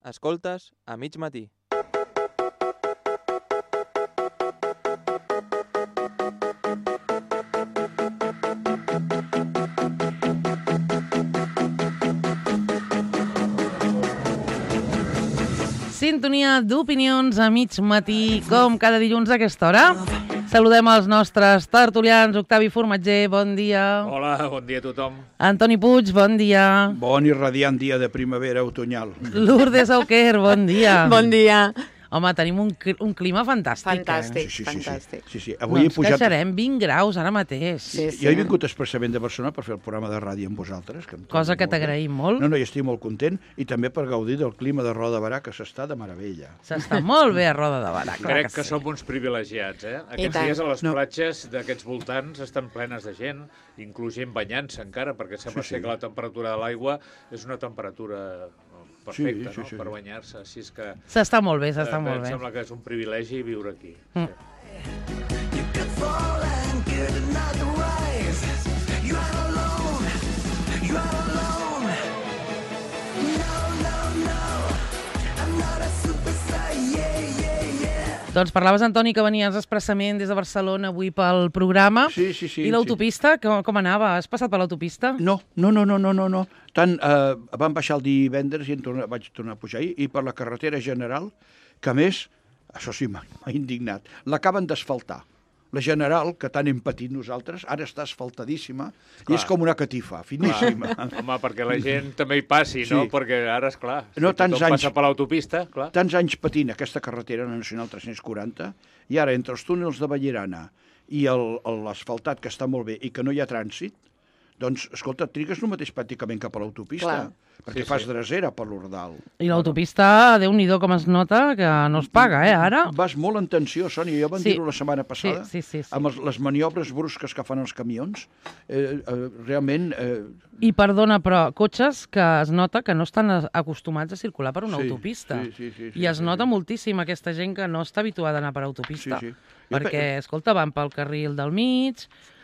Escoltes a mig matí. Sintonia d'opinions a mig matí, com cada dilluns a aquesta hora. Saludem els nostres tertulians. Octavi Formatger, bon dia. Hola, bon dia a tothom. Antoni Puig, bon dia. Bon i radiant dia de primavera otoñal. Lourdes Auquer, bon dia. Bon dia. Home, tenim un clima fantàstic. Fantàstic, Sí. fantàstic. Sí. No Avui he ens pujat... queixarem, 20 graus ara mateix. Sí. Jo he vingut expressament de Barcelona per fer el programa de ràdio amb vosaltres. Cosa que t'agraïm molt. No, i estic molt content. I també per gaudir del clima de Roda de Barà, que s'està de meravella. S'està molt bé a Roda de Barà. Crec que som uns privilegiats, eh? Aquests tant. dies a les No. platges d'aquests voltants estan plenes de gent, inclús gent banyant-se encara, perquè sembla ser que la temperatura de l'aigua és una temperatura perfecta, Sí. no?, per banyar-se. Així és que S'està molt bé, s'està molt em bé. sembla que és un privilegi viure aquí. Mm. Doncs parlaves, Antoni, que venies expressament des de Barcelona avui pel programa. Sí. I l'autopista, com anava? Has passat per l'autopista? No. Tant, vam baixar el divendres i vaig tornar a pujar ahir, i per la carretera general, que a més, això sí, m'ha indignat, l'acaben d'asfaltar. La general, que tant hem patit nosaltres, ara està asfaltadíssima i és com una catifa, finíssima. Home, perquè la gent també hi passi, no? Sí. Perquè ara, esclar, si No, tants tothom anys. passa per l'autopista, clar. Tants anys patint aquesta carretera nacional 340, i ara entre els túnels de Vallirana i l'asfaltat, que està molt bé, i que no hi ha trànsit, doncs, escolta, trigues el mateix pràcticament cap a l'autopista, Clar. perquè Sí, fas sí. dresera per l'Ordal. I l'autopista, Déu-n'hi-do com es nota, que no es paga, ara? Vas molt en tensió, Sònia, jo vam Sí. dir-ho la setmana passada, Sí. amb les maniobres brusques que fan els camions, realment... I perdona, però cotxes que es nota que no estan acostumats a circular per una Sí, autopista. sí, I es nota moltíssim aquesta gent que no està habituada a anar per autopista. Sí. Perquè, escolta, van pel carril del mig,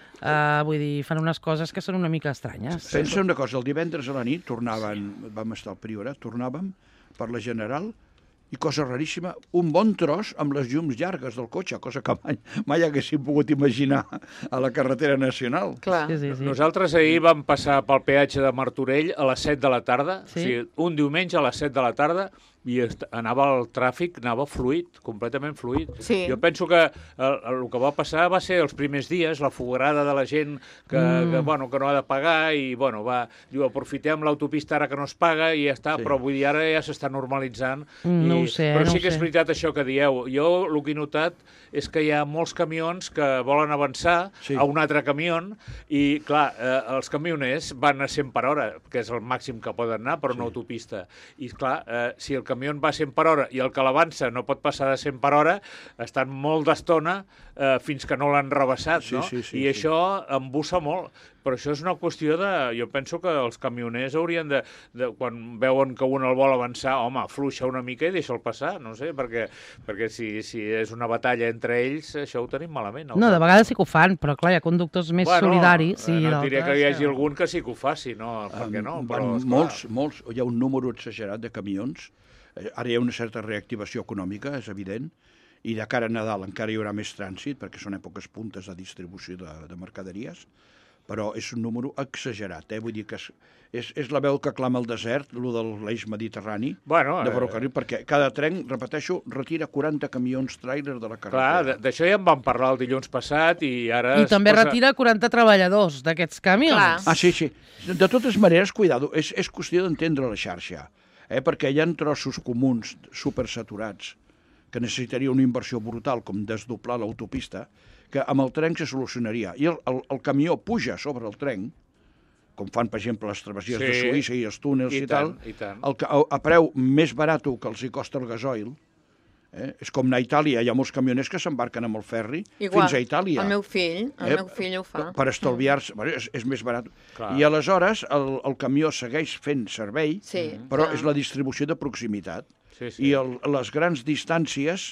vull dir, fan unes coses que són una mica estranyes. Pensa una cosa, el divendres a la nit vam estar al Priorat, tornàvem per la General, i cosa raríssima, un bon tros amb les llums llargues del cotxe, cosa que mai haguéssim pogut imaginar a la carretera nacional. Clar. Sí. Nosaltres ahir vam passar pel peatge de Martorell a les 7 de la tarda, Sí. o sigui, un diumenge a les 7 de la tarda, i anava el tràfic, anava fluid, completament fluid. Sí. Jo penso que el que va passar va ser els primers dies, la foguerada de la gent que no ha de pagar, i diu, aprofitem l'autopista ara que no es paga i ja està, Sí. però vull dir, ara ja s'està normalitzant. No ho sé, però no sí ho que és sé. veritat això que dieu. Jo el que he notat és que hi ha molts camions que volen avançar Sí. a un altre camió i, clar, els camioners van a 100 per hora, que és el màxim que poden anar per una autopista. I, clar, si el camió va a 100 per hora i el que l'avança no pot passar de 100 per hora, estan molt d'estona fins que no l'han rebassat, no? Sí, I això embussa molt. Però això és una qüestió de... Jo penso que els camioners haurien de quan veuen que un el vol avançar, home, afluixa una mica i deixa'l passar, no sé, perquè si és una batalla entre ells, això ho tenim malament. No, de vegades sí que ho fan, però clar, hi ha conductes més solidaris. No diria que hi hagi algun que sí que ho faci, no? Per què no? Però, Van esclar, molts, hi ha un número exagerat de camions, ara hi ha una certa reactivació econòmica, és evident, i de cara a Nadal encara hi haurà més trànsit, perquè són èpoques puntes de distribució de mercaderies, però és un número exagerat, vull dir que és la veu que clama el desert, el de l'eix mediterrani, de ferrocarril, perquè cada tren, repeteixo, retira 40 camions tràilers de la carretera. clar, d'això ja en vam parlar el dilluns passat i ara... I també retira 40 treballadors d'aquests camions. Clar. Ah, sí. De totes maneres, cuidado, és qüestió d'entendre la xarxa, perquè hi ha trossos comuns supersaturats que necessitaria una inversió brutal, com desdoblar l'autopista, que amb el tren se solucionaria. I el camió puja sobre el tren, com fan, per exemple, les travessies de Suïssa i els túnels i tal, a preu més barat que els hi costa el gasoil. És com anar a Itàlia, hi ha molts camioners que s'embarquen amb el ferri fins a Itàlia. El meu fill ho fa. Per estalviar-se, és més barat. Clar. I aleshores el camió segueix fent servei, però clar. és la distribució de proximitat. Sí. I les grans distàncies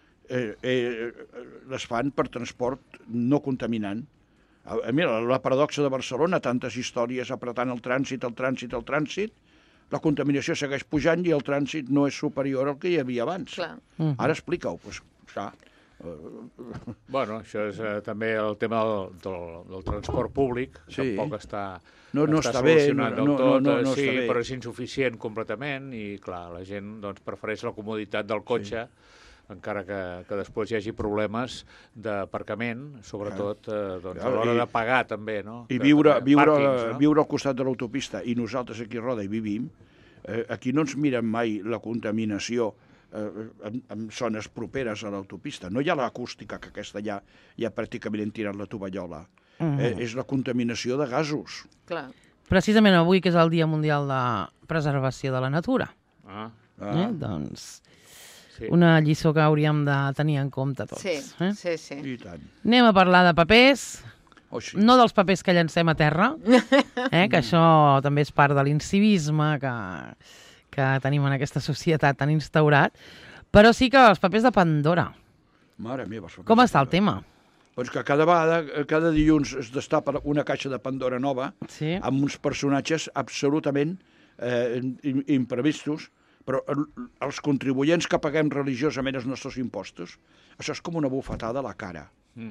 les fan per transport no contaminant. Mira, la paradoxa de Barcelona, tantes històries apretant el trànsit, la contaminació segueix pujant i el trànsit no és superior al que hi havia abans. Clar. Ara explica-ho, doncs, clar. Bueno, això és també el tema del transport públic. Sí. Tampoc està bé, solucionat del tot. no Sí, està bé. però és insuficient completament i, clar, la gent doncs, prefereix la comoditat del cotxe, encara que després hi hagi problemes d'aparcament, sobretot doncs, a l'hora de pagar també, no? I Que viure també pàrquings, no? al costat de l'autopista, i nosaltres aquí a Roda hi vivim, aquí no ens miren mai la contaminació en zones properes a l'autopista. No hi ha l'acústica, que aquesta ja pràcticament hem tirat la tovallola. És la contaminació de gasos. Clar. Precisament avui, que és el Dia Mundial de Preservació de la Natura. Doncs Sí. una lliçó que hauríem de tenir en compte tots. Sí, sí. I tant. Anem a parlar de papers, Oh, sí. no dels papers que llancem a terra, que això també és part de l'incivisme que tenim en aquesta societat tan instaurat, però sí que els papers de Pandora. Mare meva. Com està el tema? Doncs que cada dilluns es destapa una caixa de Pandora nova, Sí. amb uns personatges absolutament imprevistos, però els contribuents que paguem religiosament els nostres impostos, això és com una bufetada a la cara.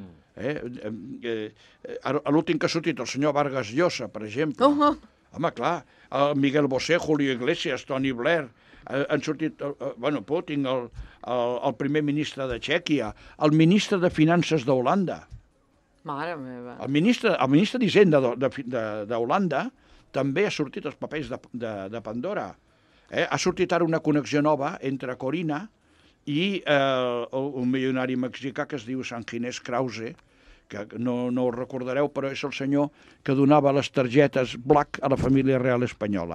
L'últim que ha sortit, el senyor Vargas Llosa, per exemple. Home, clar, el Miguel Bosé, Julio Iglesias, Tony Blair, han sortit, Putin, el primer ministre de Txèquia, el ministre de Finances d'Holanda. Mare meva. El ministre d'Hisenda d'Holanda també ha sortit els papers de Pandora. Ha sortit ara una connexió nova entre Corina i un milionari mexicà que es diu Sant Ginés Krause, que no ho recordareu, però és el senyor que donava les targetes Black a la família real espanyola.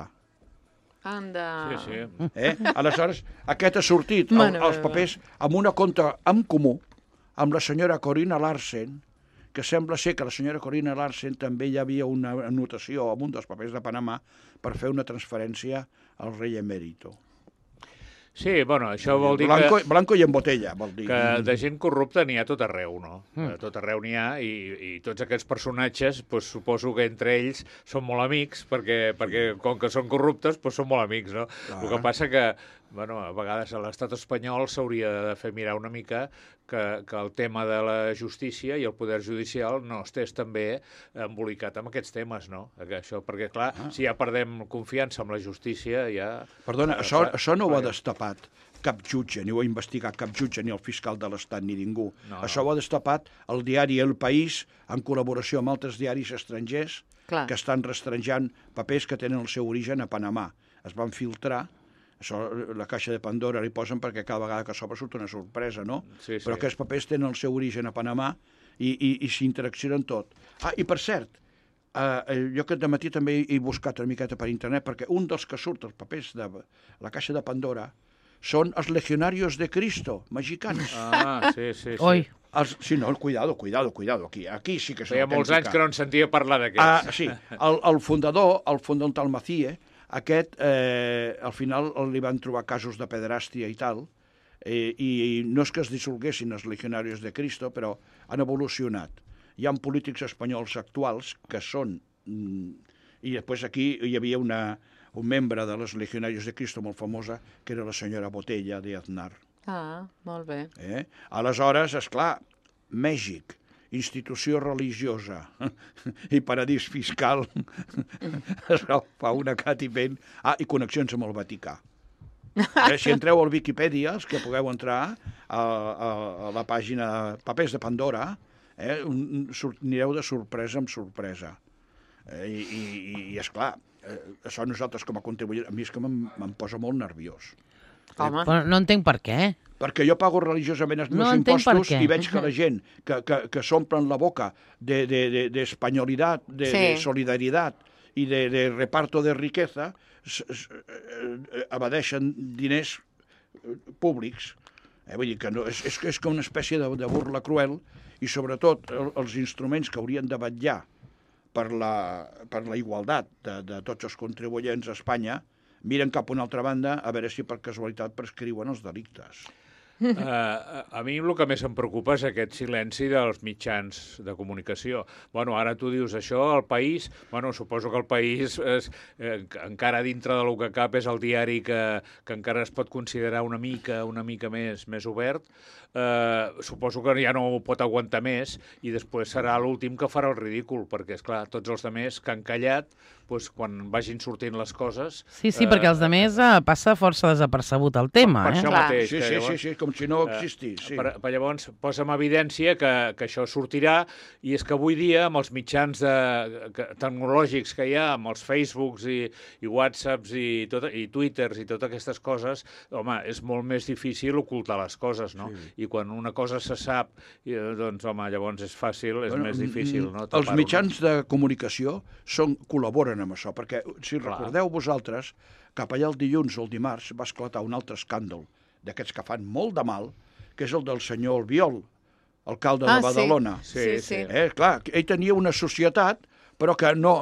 Anda. Sí. Aleshores, aquest ha sortit els papers amb una compte en comú amb la senyora Corina Larsen, que sembla ser que la senyora Corina Larsen també hi havia una anotació amb un dels papers de Panamà per fer una transferència al rei emèrito. Sí, bueno, això vol dir Blanco i en botella, vol dir. que de gent corrupta n'hi ha a tot arreu, no? A tot arreu n'hi ha i tots aquests personatges, doncs, suposo que entre ells són molt amics, perquè com que són corruptes, doncs són molt amics, no? El que passa que, bueno, a vegades a l'estat espanyol s'hauria de fer mirar una mica que el tema de la justícia i el poder judicial no estés també embolicat amb aquests temes, no? Perquè, clar, si ja perdem confiança en la justícia, ja... Perdona, això no ho ha destapat cap jutge, ni ho ha investigat cap jutge, ni el fiscal de l'Estat, ni ningú. Això ho ha destapat el diari El País, en col·laboració amb altres diaris estrangers, que estan restringint papers que tenen el seu origen a Panamà. Es van filtrar. Això, la caixa de Pandora li posen perquè cada vegada que s'obre surt una sorpresa, no? Sí. Però aquests papers tenen el seu origen a Panamà i s'interaccionen tot. I per cert, jo aquest dematí també he buscat una miqueta per internet perquè un dels que surt els papers de la caixa de Pandora són els legionarios de Cristo, mexicans. Sí. Oi. Sí, no, cuidado, aquí sí que és Feia molts anys que no en sentia parlar d'aquests. Sí, el fundador, el tal Macie, aquest, al final li van trobar casos de pederàstia i tal, i no és que es dissolguessin els legionarios de Cristo, però han evolucionat. Hi ha polítics espanyols actuals que són... I després aquí hi havia un membre de les legionarios de Cristo molt famosa, que era la senyora Botella de Aznar. Molt bé. Aleshores, esclar, Mèxic, institució religiosa i paradís fiscal, es fa una catipent. I connexions amb el Vaticà. Si entreu al Viquipèdia, els que pugueu entrar a la pàgina Papers de Pandora, anireu de sorpresa en sorpresa. I esclar, això nosaltres com a contribuents, a mi és que me'n posa molt nerviós. Home. Però no entenc per què. Perquè jo pago religiosament els meus impostos i veig que la gent que s'omplen la boca d'espanyolitat, de solidaritat i de reparto de riqueza evadeixen diners públics. Vull dir que és com una espècie de burla cruel i sobretot els instruments que haurien de vetllar per la igualtat de tots els contribuents a Espanya miren cap a una altra banda a veure si per casualitat prescriuen els delictes. A mi el que més em preocupa és aquest silenci dels mitjans de comunicació. Bueno, ara tu dius això, el País... Bueno, suposo que el País és, encara dintre del que cap és el diari que encara es pot considerar una mica més obert. Suposo que ja no ho pot aguantar més i després serà l'últim que farà el ridícul, perquè, esclar, tots els altres que han callat, doncs, quan vagin sortint les coses... Sí, perquè els altres passa força desapercebut el tema, per això Clar. mateix. Sí, que sí, llavors, sí, com si no existís. Sí. per llavors posa en evidència que això sortirà, i és que avui dia, amb els mitjans tecnològics que hi ha, amb els Facebooks i Whatsapps i Twitters i totes aquestes coses, home, és molt més difícil ocultar les coses, no? Sí. I quan una cosa se sap, doncs, home, llavors és fàcil, és més difícil, no? Els mitjans de comunicació col·laboren amb això, perquè, si recordeu vosaltres, cap allà el dilluns o el dimarts va esclatar un altre escàndol d'aquests que fan molt de mal, que és el del senyor Albiol, alcalde de Badalona. Sí. Clar, ell tenia una societat, però que no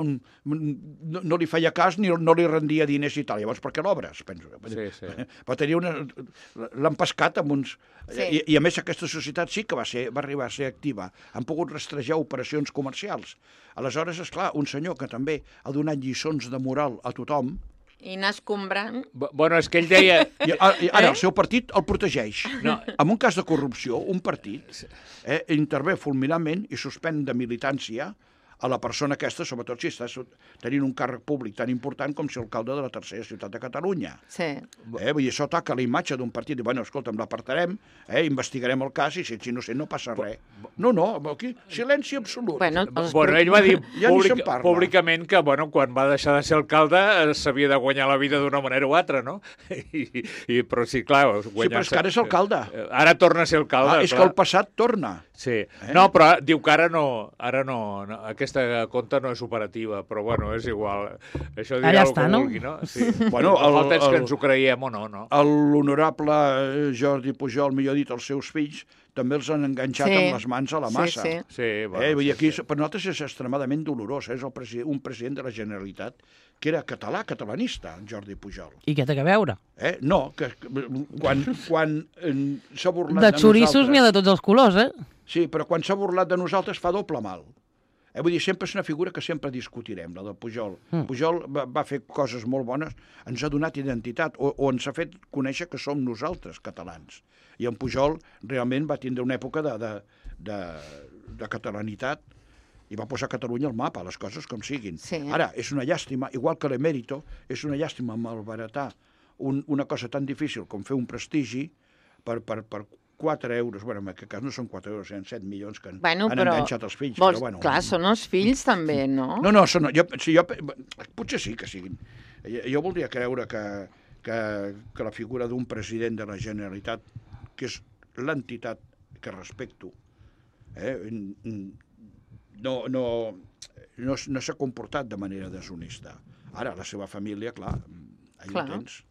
li feia cas ni no li rendia diners i tal. Llavors, per què l'obres? Penso. Sí. Va tenir l'han pescat amb uns... Sí. I a més aquesta societat sí que va arribar a ser activa. Han pogut rastrejar operacions comercials. Aleshores, esclar, un senyor que també ha donat lliçons de moral a tothom... I anar escombrant. Bueno, és que ell deia... I ara el seu partit el protegeix. No. En un cas de corrupció, un partit intervé fulminantment i suspèn de militància a la persona aquesta, sobretot si està tenint un càrrec públic tan important com si l'alcalde de la tercera ciutat de Catalunya. Sí. Vull dir, això toca la imatge d'un partit. Bueno, escolta'm, l'apartarem, investigarem el cas i si ets innocent no passa res. No, aquí, silenci absolut. Bueno, ell va dir Ja ni se'n parla. públicament que, bueno, quan va deixar de ser alcalde s'havia de guanyar la vida d'una manera o altra, no? Però sí, clar... Sí, però és que ara és alcalde. Ara torna a ser alcalde. És que el passat torna. Sí. No, però diu que ara no, aquesta conta no és operativa, però bueno, és igual. Això dirà Allà el està, que no? vulgui, no? Sí. Bueno, el falta és que ens ho creiem o no, no? L'honorable Jordi Pujol, millor dit, els seus fills, també els han enganxat amb les mans a la massa. Sí. Bueno, Vull dir, aquí, per nosaltres és extremadament dolorós. És un president de la Generalitat que era catalanista, en Jordi Pujol. I què té a veure? No, que quan s'ha burlat De xoriços n'hi ha de tots els colors, Sí, però quan s'ha burlat de nosaltres fa doble mal. Vull dir, sempre és una figura que sempre discutirem, la del Pujol. Pujol va fer coses molt bones, ens ha donat identitat, o ens ha fet conèixer que som nosaltres, catalans. I en Pujol realment va tindre una època de catalanitat i va posar Catalunya al mapa, les coses com siguin. Sí. Ara, és una llàstima, igual que l'emèrito, és una llàstima malbaratar una cosa tan difícil com fer un prestigi per 4 euros, bueno, en aquest cas no són 4 euros, són 7 milions que han enganxat els fills. Però, bueno, clar, són els fills també, no? No, potser sí que siguin. Jo voldria creure que la figura d'un president de la Generalitat, que és l'entitat que respecto, no s'ha comportat de manera deshonesta. Ara, la seva família, clar, allà ho tens.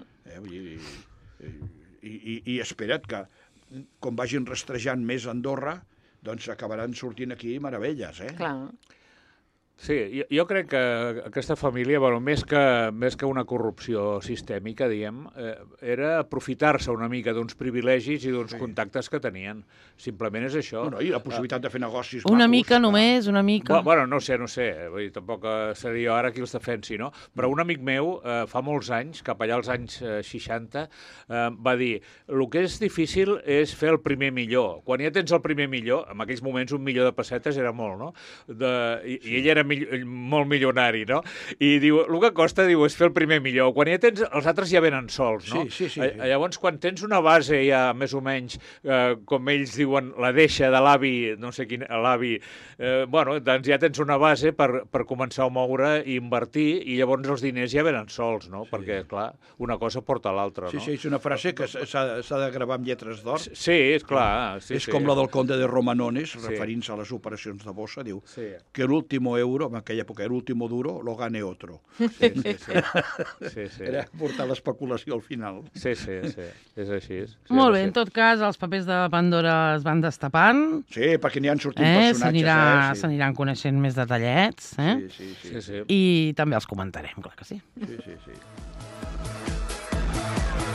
I espera't que, com vagin rastrejant més a Andorra, doncs acabaran sortint aquí meravelles, Clar. Sí, jo crec que aquesta família, bueno, més que una corrupció sistèmica, diguem, era aprofitar-se una mica d'uns privilegis i d'uns contactes que tenien. Simplement és això. I la possibilitat de fer negocis Una macos, mica només, una mica. Bueno, no sé. Vull dir, tampoc seria jo ara qui els defensi, no? Però un amic meu, fa molts anys, cap allà als anys 60, va dir, el que és difícil és fer el primer millor. Quan ja tens el primer millor, en aquells moments 1 milió de pessetes era molt, no? I ell era molt milionari, no? I diu, el que costa, diu, és fer el primer millor. Quan ja tens, els altres ja venen sols, no? Sí. Llavors, quan tens una base ja més o menys, com ells diuen, la deixa de l'avi, no sé quin, l'avi, bueno, doncs ja tens una base per començar a moure i invertir, i llavors els diners ja venen sols, no? Perquè, clar, una cosa porta a l'altra, no? Sí, és una frase que s'ha de gravar amb lletres d'or. Sí, és clar. És com la del conde de Romanones, referint-se a les operacions de bossa, diu que l'último euro, en aquella època era l'último duro, lo gane otro. Sí. Era portar l'especulació al final. Sí, és així. Molt bé, en tot cas, els papers de Pandora es van destapant. Sí, perquè n'hi han sortit personatges. S'aniran coneixent més detallets. Sí. I també els comentarem, clar que sí. Sí.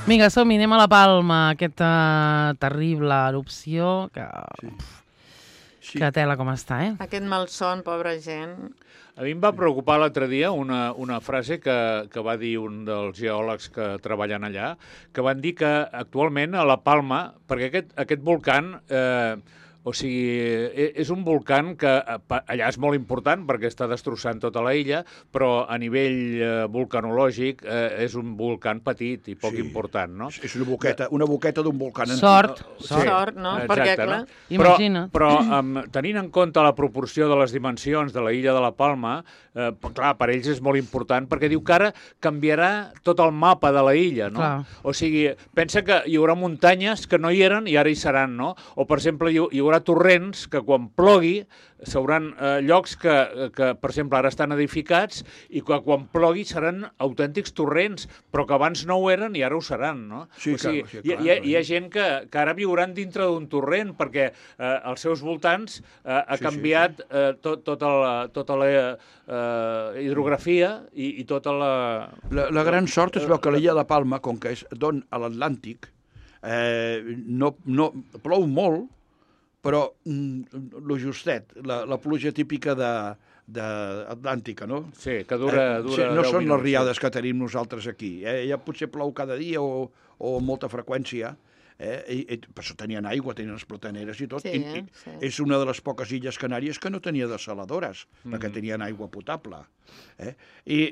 Vinga, som-hi, anem a la Palma, aquesta terrible erupció que... Sí. Que tela com està, Aquest malson, pobra gent. A mi em va preocupar l'altre dia una frase que va dir un dels geòlegs que treballen allà, que van dir que actualment a la Palma, perquè aquest volcán... O sigui, és un volcán que allà és molt important perquè està destrossant tota la illa, però a nivell volcanològic és un volcán petit i poc important, no? És una boqueta d'un volcà antic. Sort, no? Exacte, Perquè, clar... no? Imagina't. Però tenint en compte la proporció de les dimensions de la illa de la Palma, clar, per ells és molt important perquè diu que ara canviarà tot el mapa de la illa, no? Clar. O sigui, pensa que hi haurà muntanyes que no hi eren i ara hi seran, no? O, per exemple, hi haurà torrents que quan plogui s'hauran llocs que, per exemple, ara estan edificats i que quan plogui seran autèntics torrents, però que abans no ho eren i ara ho seran, no? Sí, o sigui, clar, hi ha gent que ara viuran dintre d'un torrent perquè als seus voltants ha canviat tota la hidrografia i tota la... La gran sort es veu que l'illa de Palma, com que don a l'Atlàntic, no plou molt, però lo justet, la pluja típica d'Atlàntica, no? Sí, que dura no 10 són les minuts, riades que tenim nosaltres aquí. Ja potser plou cada dia o amb molta freqüència, i per això tenien aigua, tenien les plataneres i tot. Sí, sí. És una de les poques illes canàries que no tenia desaladores, perquè tenien aigua potable. I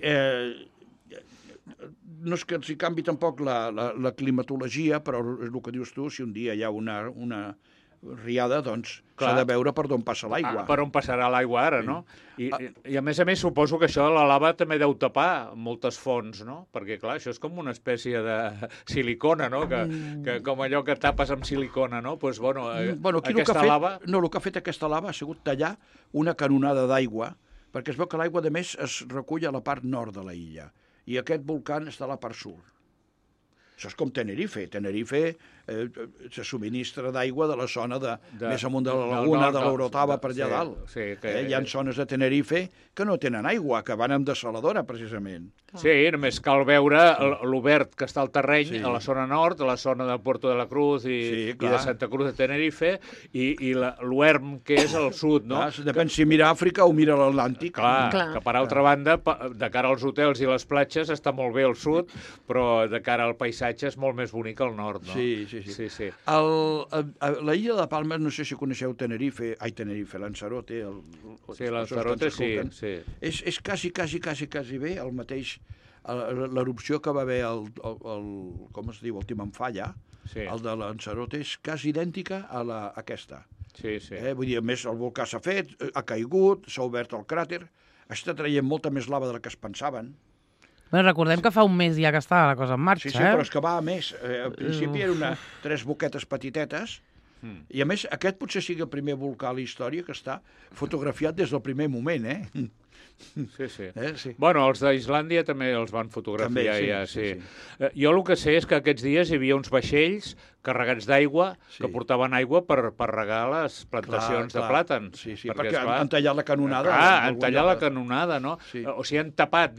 no és que els hi canvi tampoc la climatologia, però és el que dius tu, si un dia hi ha una riada, doncs s'ha de veure per d'on passa l'aigua. Per on passarà l'aigua ara, no? I a més, suposo que això la lava també deu tapar moltes fonts, no? Perquè, clar, això és com una espècie de silicona, no? Que com allò que tapes amb silicona, no? Doncs, bueno, aquesta lava... No, el que ha fet aquesta lava ha sigut tallar una canonada d'aigua, perquè es veu que l'aigua, de més, es recull a la part nord de la illa, i aquest volcán està a la part sud. Això és com Tenerife. Tenerife se subministra d'aigua de la zona més amunt de la laguna, de l'Orotava, per allà dalt. Sí, Hi ha zones de Tenerife que no tenen aigua, que van amb desaladora, precisament. Sí, només cal veure l'obert que està al terreny, a la zona nord, a la zona de Puerto de la Cruz i de Santa Cruz de Tenerife, i l'Uerm, que és al sud, no? Depèn si mira Àfrica o mira l'Atlàntic. Clar, que per altra banda, de cara als hotels i les platges està molt bé al sud, però de cara al paisatge és molt més bonic al nord, no? Sí. La illa de Palma, no sé si coneixeu Tenerife, Lanzarote. Sí, Lanzarote, sí. És quasi bé el mateix, l'erupció que va haver com es diu, el Timanfaya, el de Lanzarote, és quasi idèntica a aquesta. Sí. Vull dir, a més, el volcà s'ha fet, ha caigut, s'ha obert el cràter, està traient molta més lava de la que es pensaven. Bueno, recordem que fa un mes ja que estava la cosa en marxa, Sí, però és que va a més. Al principi eren 3 boquetes petitetes, i a més aquest potser sigui el primer volcà a la història que està fotografiat des del primer moment, Sí. Bueno, els d'Islàndia també els van fotografiar ja, sí. Jo el que sé és que aquests dies hi havia uns vaixells carregats d'aigua que portaven aigua per regar les plantacions de plàtans. Sí, perquè han tallat la canonada. Han tallat la canonada, no? O sigui, han tapat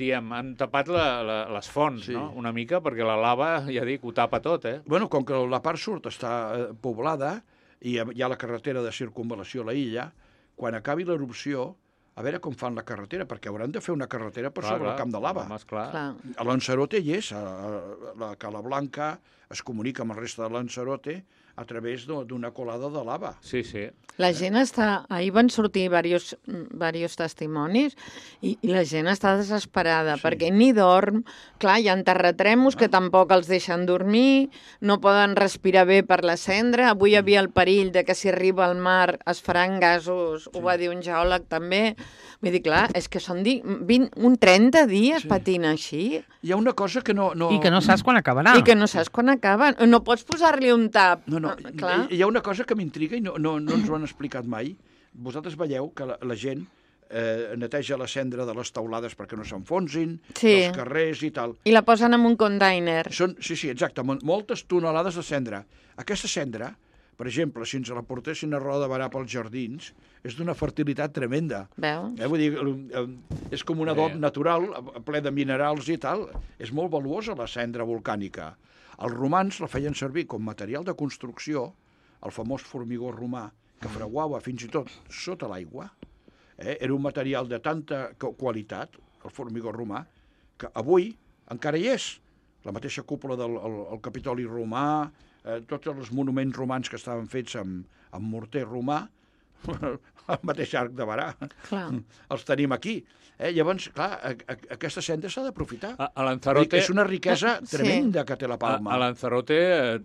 les fonts, no? Una mica, perquè la lava, ja dic, ho tapa tot, Bueno, com que la part sud està poblada i hi ha la carretera de circunvalació a la illa, quan acabi l'erupció, a veure com fan la carretera, perquè hauran de fer una carretera per sobre el camp de lava. A Lanzarote hi és, la Cala Blanca es comunica amb el reste de Lanzarote a través d'una colada de lava. Sí. La gent està... Ahir van sortir diversos testimonis i la gent està desesperada perquè ni dorm. Clar, hi ha terratrèmols que tampoc els deixen dormir, no poden respirar bé per la cendra. Avui hi havia el perill de que si arriba al mar es faran gasos, ho va dir un geòleg també. Vull dir, clar, és que són 30 dies patint així. Hi ha una cosa que no... I que no saps quan acabarà. I que no saps quan acaba. No pots posar-li un tap. No, hi ha una cosa que m'intriga i no ens ho han explicat mai. Vosaltres veieu que la gent neteja la cendra de les teulades perquè no s'enfonsin, dels carrers i tal. I la posen en un container. Sí, exacte, moltes tonelades de cendra. Aquesta cendra, per exemple, si ens la portessin a Roda de Barà pels jardins, és d'una fertilitat tremenda. Veus? Vull dir, és com un adob natural, ple de minerals i tal. És molt valuosa la cendra volcànica. Els romans la feien servir com material de construcció, el famós formigó romà, que fraguava fins i tot sota l'aigua. Era un material de tanta qualitat, el formigó romà, que avui encara hi és. La mateixa cúpula del Capitoli romà, tots els monuments romans que estaven fets amb morter romà, el mateix arc de Barà, els tenim aquí. Llavors, clar, aquesta senda s'ha d'aprofitar. A Lanzarote... És una riquesa tremenda que té la Palma. A Lanzarote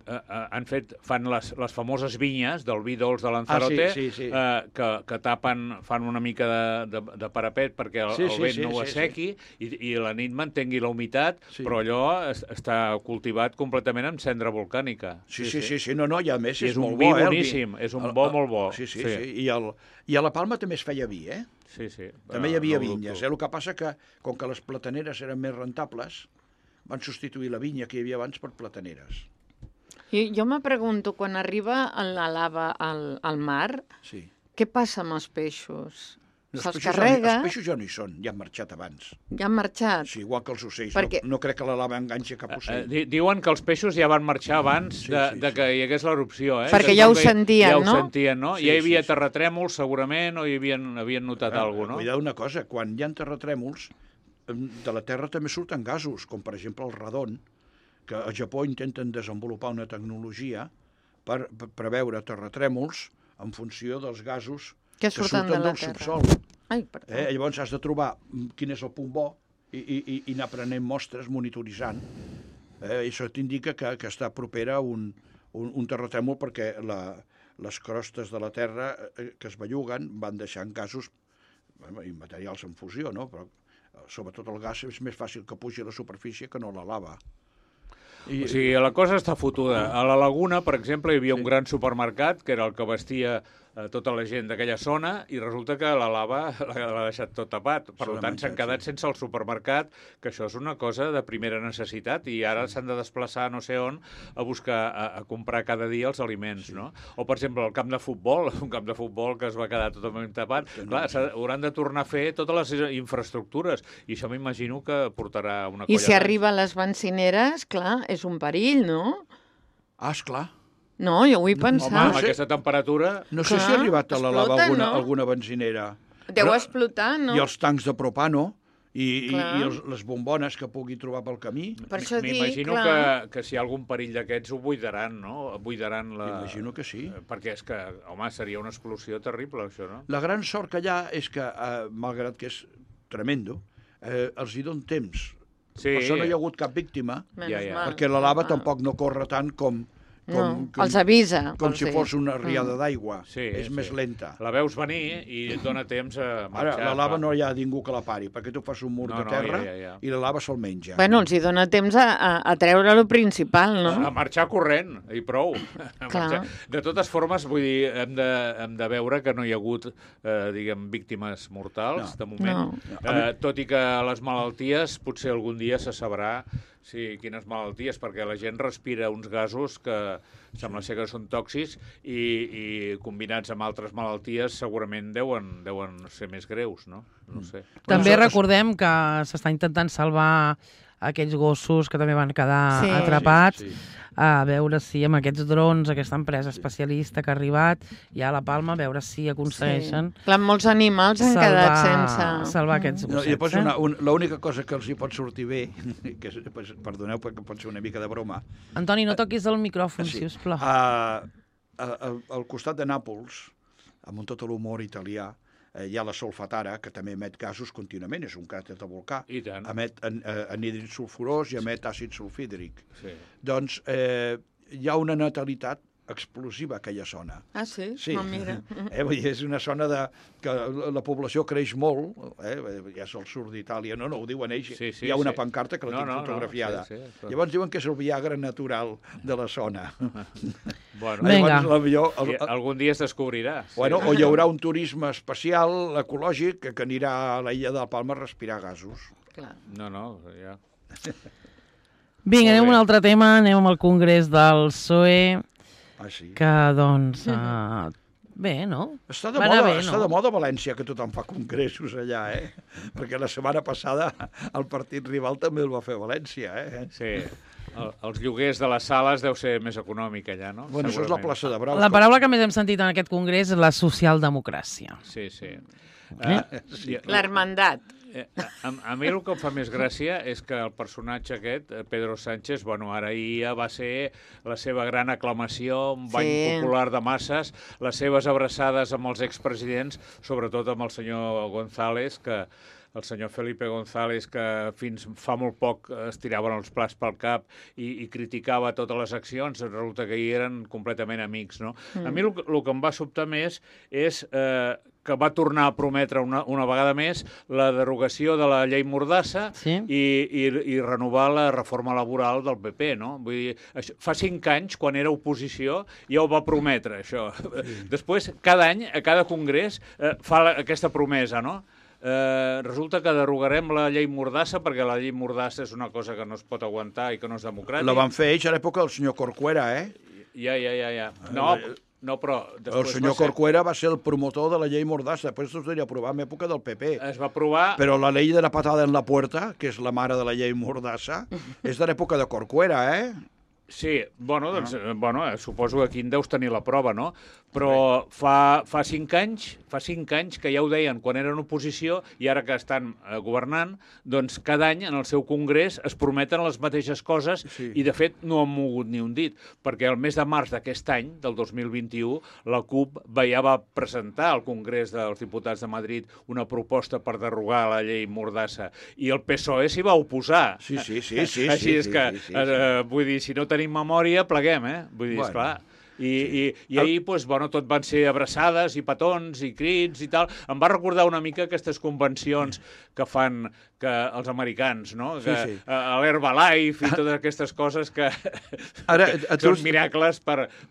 fan les famoses vinyes del vi dolç de Lanzarote, que fan una mica de parapet perquè el vent no ho assequi i la nit mantengui la humitat, però allò està cultivat completament amb cendra volcànica. Sí, no, i a més és molt bo. És un vi boníssim, és un bo molt bo. Sí. I a la Palma també es feia vi, Sí. També hi havia vinyes. El que passa que, com que les plataneres eren més rentables, van substituir la vinya que hi havia abans per plataneres. I jo me pregunto, quan arriba la lava al mar, què passa amb els peixos? Se'ls carrega? Els peixos ja no hi són, ja han marxat abans. Ja han marxat? Sí, igual que els ocells. No crec que la lava enganxi cap ocell. Diuen que els peixos ja van marxar abans de que hi hagués l'erupció. Perquè ja ho sentien, no? Ja ho sentien, no? Ja hi havia terratrèmols, segurament, o hi havien notat alguna cosa, no? Cuidado una cosa, quan hi ha terratrèmols, de la Terra també surten gasos, com per exemple el radon, que a Japó intenten desenvolupar una tecnologia per preveure terratrèmols en funció dels gasos que surten del subsol. Llavors has de trobar quin és el punt bo i anar prenent mostres, monitoritzant. Això t'indica que està propera un terratrèmol perquè les crostes de la Terra que es belluguen van deixant gasos i materials en fusió, no? Però sobretot el gas és més fàcil que pugi a la superfície que no la lava. O sigui, la cosa està fotuda. A la Laguna, per exemple, hi havia un gran supermercat que era el que vestia tota la gent d'aquella zona i resulta que la lava l'ha deixat tot tapat. Per tant, s'han quedat sense el supermercat, que això és una cosa de primera necessitat i ara s'han de desplaçar no sé on a buscar, a comprar cada dia els aliments, no? O, per exemple, el camp de futbol, un camp de futbol que es va quedar totalment tapat. Clar, hauran de tornar a fer totes les infraestructures i això m'imagino que portarà una colla. I si arriba a les bencineres, clar, és un perill, no? Esclar. No, jo vull pensar. Home, amb aquesta temperatura... No sé si ha arribat a la lava alguna benzinera. Deu explotar, no? I els tancs de propano i les bombones que pugui trobar pel camí. Per això dic, m'imagino que si hi ha algun perill d'aquests ho buidaran, no? Buidaran la... Imagino que sí. Perquè és que, home, seria una explosió terrible, això, no? La gran sort que hi ha és que, malgrat que és tremendo, els hi don temps. Per això no hi ha hagut cap víctima, perquè la lava tampoc no corre tant com els avisa. Com si fos una riada d'aigua. És més lenta. La veus venir i et dona temps a marxar. Ara, la lava no hi ha ningú que la pari, perquè tu fas un mur de terra i la lava se'l menja. Bueno, els hi dona temps a treure lo principal, no? A marxar corrent, i prou. De totes formes, vull dir, hem de veure que no hi ha hagut, diguem, víctimes mortals, de moment. Tot i que les malalties, potser algun dia se sabrà quines malalties, perquè la gent respira uns gasos que sembla ser que són tòxics i combinats amb altres malalties segurament deuen ser més greus, no? No sé. També recordem que s'està intentant salvar aquells gossos que també van quedar atrapats, a veure si amb aquests drons, aquesta empresa especialista que ha arribat ja a la Palma, a veure si aconsegueixen... Clar, molts animals han quedat sense... Salvar aquests gossets. I després l'única cosa que els hi pot sortir bé, que perdoneu perquè pot ser una mica de broma... Antoni, no toquis el micròfon, si us plau. Al costat de Nàpols, amb tot l'humor italià, hi ha la Solfatara, que també emet gasos contínuament, és un cràter de volcà. I tant. Emet anhídrid sulfurós i emet àcid sulfídric. Doncs hi ha una natalitat explosiva a aquella zona. Ah, sí? Sí. No, mira. És una zona que la població creix molt, ja és al sud d'Itàlia, no ho diuen ells, hi ha una pancarta que la tinc fotografiada. Llavors diuen que és el Viagra natural de la zona. Vinga. Algun dia es descobrirà. O hi haurà un turisme espacial, ecològic, que anirà a l'illa de Palma a respirar gasos. No, ja... Vinga, anem a un altre tema, anem amb el congrés del PSOE, que, doncs, bé, no? Està de moda a València, que tothom fa congressos allà, Perquè la setmana passada el partit rival també el va fer a València, Sí. Els lloguers de les sales deu ser més econòmic allà, no? Bueno, això és la plaça de Braus. La paraula que més hem sentit en aquest congrés és la socialdemocràcia. Sí. L'hermandat. A mi el que em fa més gràcia és que el personatge aquest, Pedro Sánchez, bueno, ara ja va ser la seva gran aclamació, un bany popular de masses, les seves abraçades amb els expresidents, sobretot amb el senyor González, el senyor Felipe González, que fins fa molt poc es tiraven els plats pel cap i criticava totes les accions, resulta que hi eren completament amics, no? A mi el que em va sobtar més és que va tornar a prometre una vegada més la derogació de la llei Mordassa i renovar la reforma laboral del PP, no? Vull dir, això, fa 5 anys, quan era oposició, ja ho va prometre, això. Després, cada any, a cada congrés, fa aquesta promesa, no? Resulta que derogarem la llei Mordassa perquè la llei Mordassa és una cosa que no es pot aguantar i que no és democràtic. La van fer ells a l'època del senyor Corcuera, Ja. No, però... El senyor Corcuera va ser el promotor de la llei Mordassa, després es devia aprovar en època del PP. Es va aprovar... Però la llei de la patada en la puerta, que és la mare de la llei Mordassa, és de l'època de Corcuera, Sí, bueno, doncs, suposo que aquí en deus tenir la prova, no? Però fa 5 anys que ja ho deien quan eren oposició i ara que estan governant, doncs cada any en el seu congrés es prometen les mateixes coses i de fet no han mogut ni un dit, perquè el mes de març d'aquest any, del 2021, la CUP ja va presentar al Congrés dels Diputats de Madrid una proposta per derogar la llei Mordassa i el PSOE s'hi va oposar. Sí. Així és que, vull dir, si no tenim memòria, pleguem, Vull dir, esclar... I ahir, doncs, tot van ser abraçades i petons i crits i tal. Em va recordar una mica aquestes convencions que fan els americans, no? L'Herbalife i totes aquestes coses que són miracles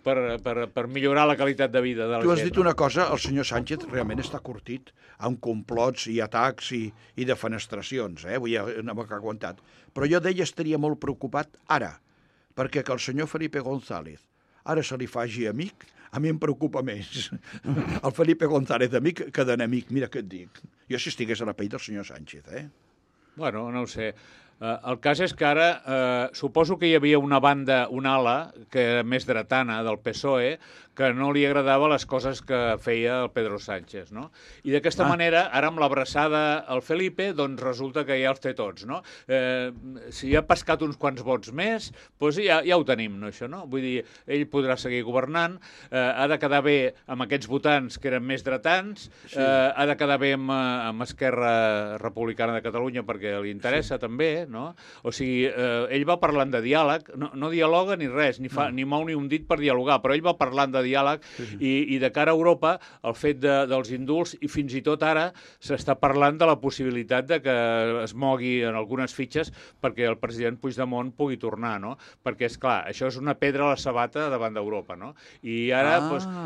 per millorar la qualitat de vida de la gent. Tu has dit una cosa, el senyor Sánchez realment està curtit amb complots i atacs i defenestracions, vull dir, no m'ha aguantat. Però jo d'ell estaria molt preocupat ara, perquè que el senyor Felipe González ara se li faci amic, a mi em preocupa més el Felipe González d'amic que d'enemic. Mira què et dic. Jo si estigués a la pell del senyor Sánchez, Bueno, no ho sé. El cas és que ara suposo que hi havia una banda, una ala, que era més dretana del PSOE, que no li agradava les coses que feia el Pedro Sánchez, no? I d'aquesta manera, ara amb l'abraçada al Felipe, doncs resulta que ja els té tots, no? Si ha pescat uns quants vots més, doncs ja ho tenim, no, això, no? Vull dir, ell podrà seguir governant, ha de quedar bé amb aquests votants que eren més dretans, ha de quedar bé amb Esquerra Republicana de Catalunya perquè li interessa també, no? O sigui, ell va parlant de diàleg, no dialoga ni res, ni mou ni un dit per dialogar, però ell va parlant de diàleg i de cara a Europa el fet dels indults i fins i tot ara s'està parlant de la possibilitat de que es mogui en algunes fitxes perquè el president Puigdemont pugui tornar, no? Perquè, és clar, això és una pedra a la sabata davant d'Europa, no? I ara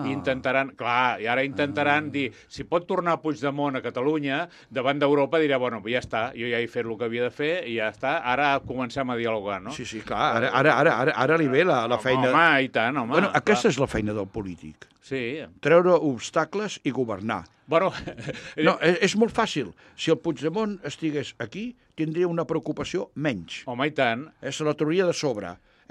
intentaran dir, si pot tornar Puigdemont a Catalunya, davant d'Europa dirà, bueno, ja està, jo ja he fet el que havia de fer i ja està, ara comencem a dialogar, no? Sí, clar, ara li ve la feina... Home, i tant, home. Bueno, aquesta és la feina del polític. Sí. Treure obstacles i governar. Bueno... No, és molt fàcil. Si el Puigdemont estigués aquí, tindria una preocupació menys. Home, i tant. Se la trauria de sobre.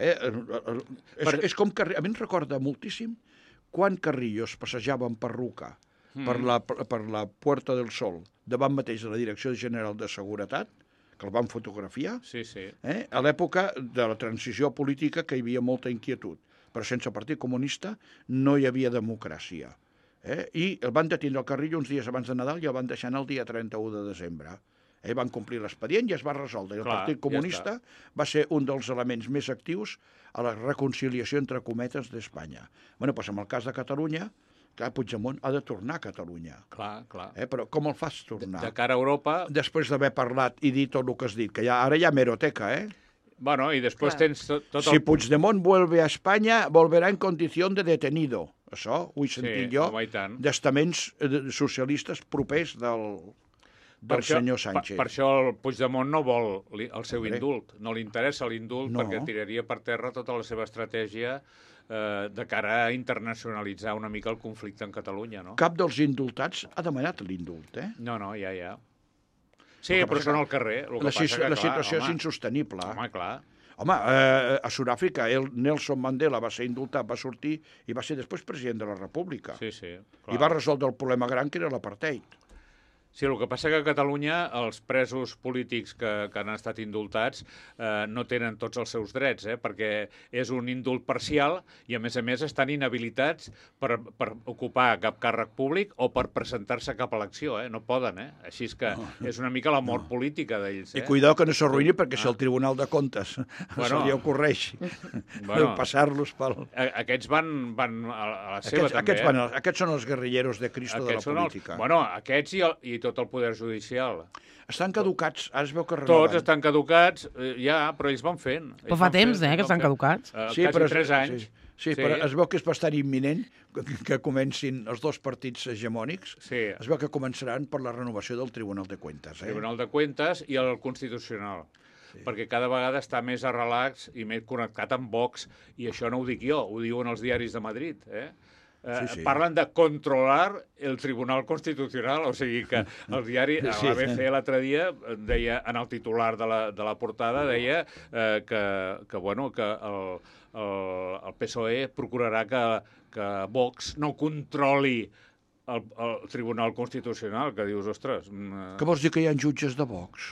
És com que... A mi em recorda moltíssim quan Carrillo es passejaven per Ruca, per la Puerta del Sol, davant mateix de la Direcció General de Seguretat, que el van fotografiar, a l'època de la transició política que hi havia molta inquietud. Però sense Partit Comunista no hi havia democràcia. I el van detenir el Carrillo uns dies abans de Nadal i el van deixar el dia 31 de desembre. Van complir l'expedient i es va resoldre. I el Partit Comunista va ser un dels elements més actius a la reconciliació entre cometes d'Espanya. Bueno, doncs en el cas de Catalunya, Puigdemont ha de tornar a Catalunya. Clar. Però com el fas tornar? De cara a Europa... Després d'haver parlat i dit tot el que has dit, que ara hi ha hemeroteca, Bueno, y después tens tot el... Si Puigdemont vuelve a España, volverá en condición de detenido. Això ho he sentit jo d'estaments socialistes propers del senyor Sánchez. Per això el Puigdemont no vol el seu indult. No li interessa l'indult perquè tiraria per terra tota la seva estratègia de cara a internacionalitzar una mica el conflicte en Catalunya, no? Cap dels indultats ha demanat l'indult, No, ja. Sí, però són al carrer. La situació és insostenible. Home, clar. Home, a Sud-àfrica Nelson Mandela va ser indultat, va sortir i va ser després president de la República. Sí, sí. I va resoldre el problema gran que era l'apartheid. Sí, el que passa que a Catalunya els presos polítics que han estat indultats no tenen tots els seus drets, perquè és un indult parcial i, a més, estan inhabilitats per ocupar cap càrrec públic o per presentar-se cap elecció. No poden, Així és que és una mica la mort política d'ells. I cuidao que no s'arruïni perquè si el Tribunal de Comptes se li ocorreix passar-los pel... Aquests van a la seva, també. Aquests són els guerrilleros de Cristo de la política. Aquests i tot el poder judicial. Estan caducats, ara es veu que renoven. Tots estan caducats, però ells van fent. Però fa temps, que estan caducats. Sí, quasi 3 anys. Sí, però es veu que és bastant imminent que comencin els dos partits hegemònics. Sí. Es veu que començaran per la renovació del Tribunal de Cuentas. Tribunal de Cuentas i el Constitucional. Sí. Perquè cada vegada està més arrelats i més connectat amb Vox, i això no ho dic jo, ho diuen els diaris de Madrid, Sí. Parlen de controlar el Tribunal Constitucional, o sigui que el diari, l'ABC l'altre dia, deia, en el titular de la portada, deia que el PSOE procurarà que Vox no controli el Tribunal Constitucional, que dius, ostres... Què vols dir, que hi ha jutges de Vox?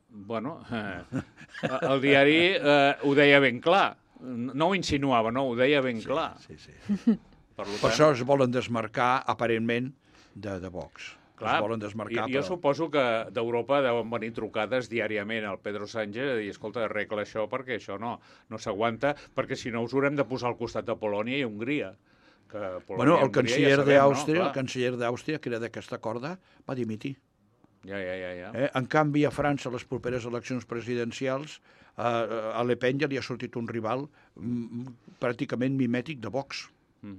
El diari ho deia ben clar. No ho insinuava, no, ho deia ben clar. Sí. Per això es volen desmarcar, aparentment, de Vox. Clar, es volen desmarcar, jo suposo que d'Europa deuen venir trucades diàriament al Pedro Sánchez i dir, escolta, arregla això perquè això no s'aguanta, perquè si no us haurem de posar al costat de Polònia i Hongria. El canceller d'Àustria, que era d'aquesta corda, va dimitir. Ja. En canvi, a França, les properes eleccions presidencials, a Le Pen ja li ha sortit un rival pràcticament mimètic de Vox.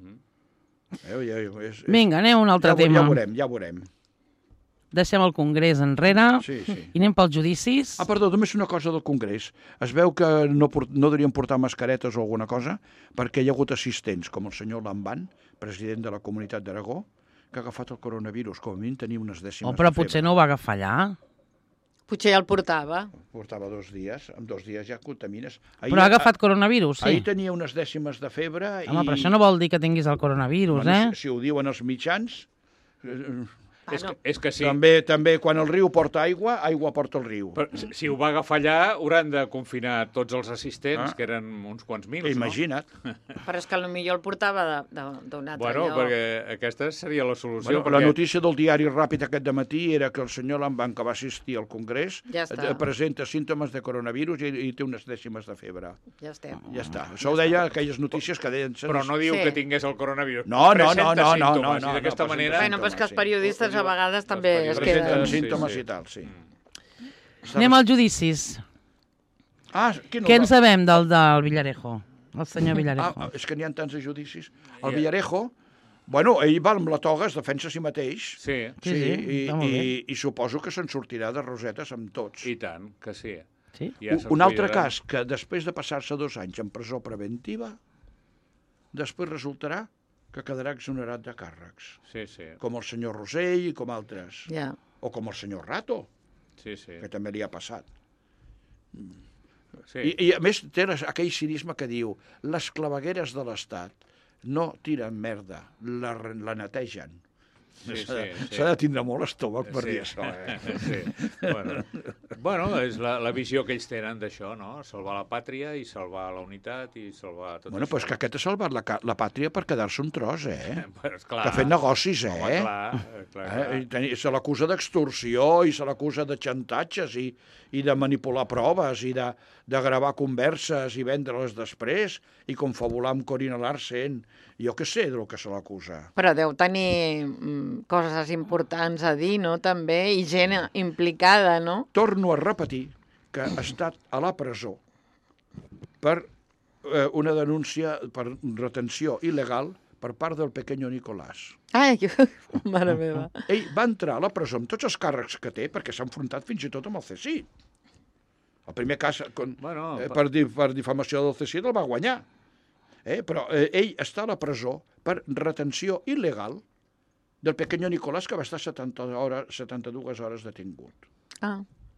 Vinga, anem a un altre tema. Ja veurem. Deixem el Congrés enrere i anem pels judicis. Perdó, només una cosa del Congrés. Es veu que no deurien portar mascaretes o alguna cosa perquè hi ha hagut assistents, com el senyor Lamban, president de la Comunitat d'Aragó, que ha agafat el coronavirus. Com a mínim tenia unes dècimes de febre. Però potser no ho va agafar allà. Potser ja el portava. Portava 2 dies, en 2 dies ja contamines. Però ha agafat coronavirus, sí. Ahir tenia unes dècimes de febre i... Home, però això no vol dir que tinguis el coronavirus, Si ho diuen els mitjans... És que sí. També quan el riu porta aigua, aigua porta el riu. Però, si ho va agafar allà, hauran de confinar tots els assistents, que eren uns quants mils, Imagina't. Però és que potser el portava d'un altre lloc. Perquè aquesta seria la solució. La notícia del diari Ràpid aquest dematí era que el senyor Lamban, que va assistir al Congrés, presenta símptomes de coronavirus i té unes dècimes de febre. Ja estem. Ja està. Això ho deia aquelles notícies que deien... Però no diu que tingués el coronavirus. No. I d'aquesta manera... Bueno, però és que els periodistes a vegades també es queden... símptomes i tal, sí. Anem als judicis. Què en sabem del Villarejo? El senyor Villarejo. És que n'hi ha tants de judicis. El Villarejo, ell va amb la toga, es defensa a si mateix. Sí. I suposo que se'n sortirà de rosetes amb tots. I tant, que sí. Un altre cas, que després de passar-se 2 anys en presó preventiva, després resultarà que quedarà exonerat de càrrecs. Sí. Com el senyor Rosell i com altres. O com el senyor Rato, que també li ha passat. I a més té aquell cinisme que diu les clavegueres de l'Estat no tiren merda, la netegen. S'ha de tindre molt estómac per dir això. Bueno, és la visió que ells tenen d'això, no? Salvar la pàtria i salvar la unitat i salvar tot això. Bueno, però és que aquest ha salvat la pàtria per quedar-se un tros, Que ha fet negocis, Clar. Se l'acusa d'extorsió i se l'acusa de xantatges i de manipular proves i de gravar converses i vendre-les després i confabular amb Corina Larsen. Jo què sé del que se l'acusa. Però deu tenir coses importants a dir, no?, també, i gent implicada, no? Torno a repetir que ha estat a la presó per una denúncia per retenció il·legal per part del pequeño Nicolás. Ai, mare meva. Ell va entrar a la presó amb tots els càrrecs que té, perquè s'ha enfrontat fins i tot amb el CSI. El primer cas per difamació del CSI el va guanyar. Però ell està a la presó per retenció il·legal del pequeño Nicolás, que va estar 72 hores detingut.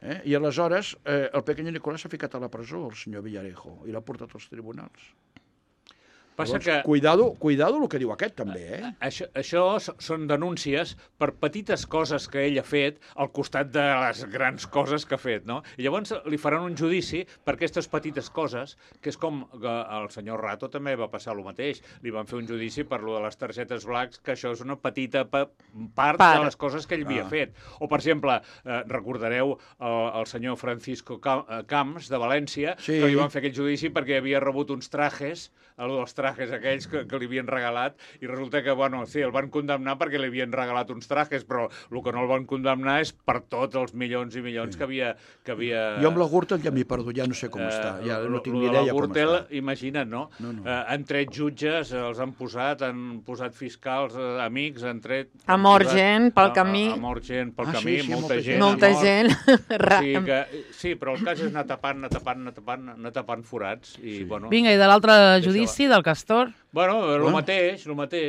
I aleshores el pequeño Nicolás s'ha ficat a la presó, el senyor Villarejo, i l'ha portat als tribunals. Passa Llavors, que... cuidado el que diu aquest, també, Això són denúncies per petites coses que ell ha fet al costat de les grans coses que ha fet, no? I llavors li faran un judici per aquestes petites coses, que és com el senyor Rato també va passar el mateix. Li van fer un judici per lo de les targetes blacks, que això és una petita part de les coses que ell havia fet. O, per exemple, recordareu el senyor Francisco Camps, de València, que li van fer aquell judici perquè havia rebut uns trajes, els trajes aquells que li havien regalat, i resulta que, bueno, sí, el van condemnar perquè li havien regalat uns trajes, però el que no el van condemnar és per tots els milions i milions que havia... Jo amb la Gürtel ja m'hi perdo, ja no sé com està, ja no tinc ni idea com està. Imagina't, no? Han tret jutges, els han posat fiscals, amics, han tret... Ha mort gent pel camí. Ha mort gent pel camí, molta gent. Molta gent. Sí, però el cas és anar tapant forats. Vinga, i de l'altre judici, del Castor? Bueno, el mateix.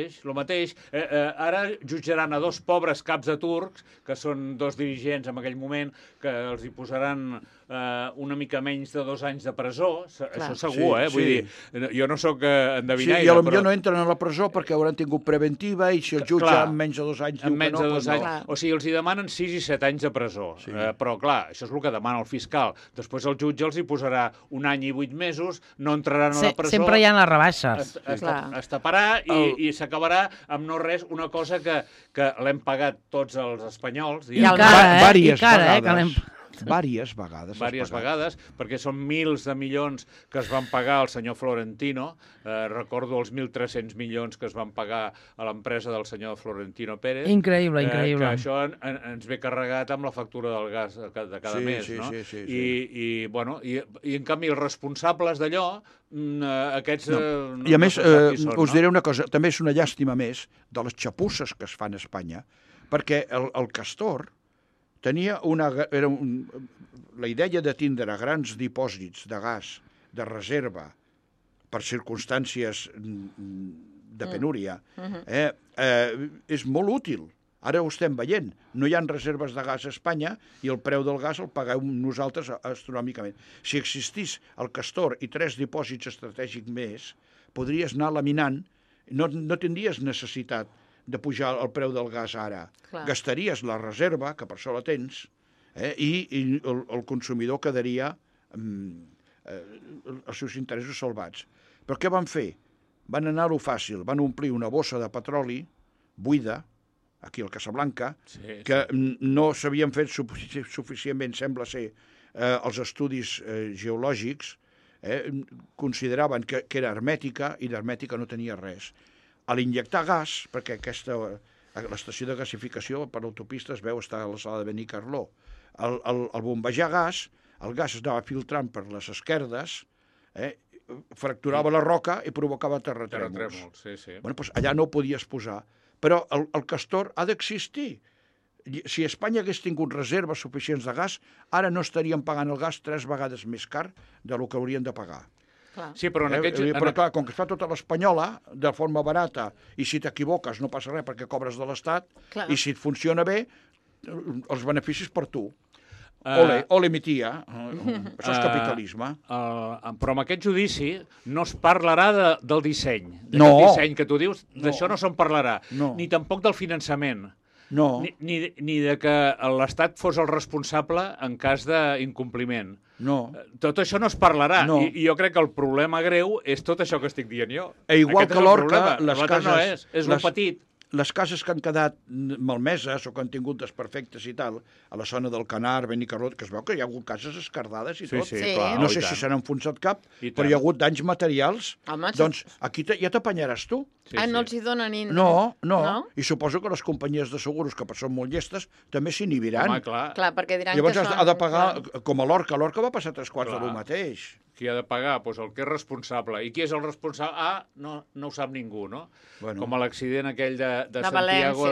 Ara jutjaran a dos pobres caps de turcs, que són dos dirigents en aquell moment, que els hi posaran una mica menys de 2 anys de presó. Això segur, Vull dir, jo no sóc endevinaire. Sí, i potser no entren a la presó perquè hauran tingut preventiva i si el jutge en menys de 2 anys diu que no, doncs no. O sigui, els hi demanen 6 i 7 anys de presó. Però, clar, això és el que demana el fiscal. Després el jutge els hi posarà 1 any i 8 mesos, no entraran a la presó... Sempre hi ha les rebaixes. Es taparà i s'acabarà amb no res, una cosa que l'hem pagat tots els espanyols. I encara, que l'hem... Vàries vegades, perquè són mils de milions que es van pagar al senyor Florentino. Recordo els 1.300 milions que es van pagar a l'empresa del senyor Florentino Pérez. Increïble. Que això ens ve carregat amb la factura del gas de cada mes, no? I en canvi els responsables d'allò, aquests... I a més, us diré una cosa, també és una llàstima més de les xapusses que es fan a Espanya, perquè el Castor tenia la idea de tindre grans dipòsits de gas de reserva per circumstàncies de penúria, és molt útil. Ara ho estem veient. No hi ha reserves de gas a Espanya i el preu del gas el pagueu nosaltres astronòmicament. Si existís el Castor i 3 dipòsits estratègics més, podries anar laminant, no tindries necessitat de pujar el preu del gas ara. Gastaries la reserva, que per això la tens, i el consumidor quedaria els seus interessos salvats. Però què van fer? Van anar-ho fàcil, van omplir una bossa de petroli buida, aquí al Casablanca, que no s'havien fet suficientment, sembla ser, els estudis geològics, consideraven que era hermètica i d'hermètica no tenia res. A l'injectar gas, perquè l'estació de gasificació per l'autopista es veu estar a l'alçada de Benicarló, al bombejar gas, el gas es anava filtrant per les esquerdes, fracturava la roca i provocava terratrèmols. Doncs allà no ho podies posar. Però el Castor ha d'existir. Si Espanya hagués tingut reserves suficients de gas, ara no estarien pagant el gas 3 vegades més car del que haurien de pagar. Sí, però clar, com que es fa tota l'espanyola de forma barata i si t'equivoques no passa res perquè cobres de l'Estat i si et funciona bé, els beneficis per tu. Ole mi tia, això és capitalisme. Però amb aquest judici no es parlarà del disseny. No. Del disseny que tu dius, d'això no se'n parlarà. Ni tampoc del finançament. No. Ni de que l'Estat fos el responsable en cas d'incompliment. No. Tot això no es parlarà. No. I jo crec que el problema greu és tot això que estic dient jo. Igual que l'Orca, les cases... No és un petit... Les cases que han quedat malmeses o que han tingut desperfectes i tal, a la zona del Canar, Benicarló, que es veu que hi ha hagut cases escardades i tot. Sí, clar, no sé si s'han enfonsat cap, però hi ha hagut danys materials. Doncs aquí ja t'apanyaràs tu. No els hi donen No. I suposo que les companyies de seguros, que són molt llestes, també s'inhibiran. Clar, perquè diran llavors que són... ha de pagar, com a l'Orca. L'Orca va passar 3 quarts del mateix. Qui ha de pagar? Doncs el que és responsable. I qui és el responsable? No ho sap ningú, no? Com l'accident aquell de Santiago...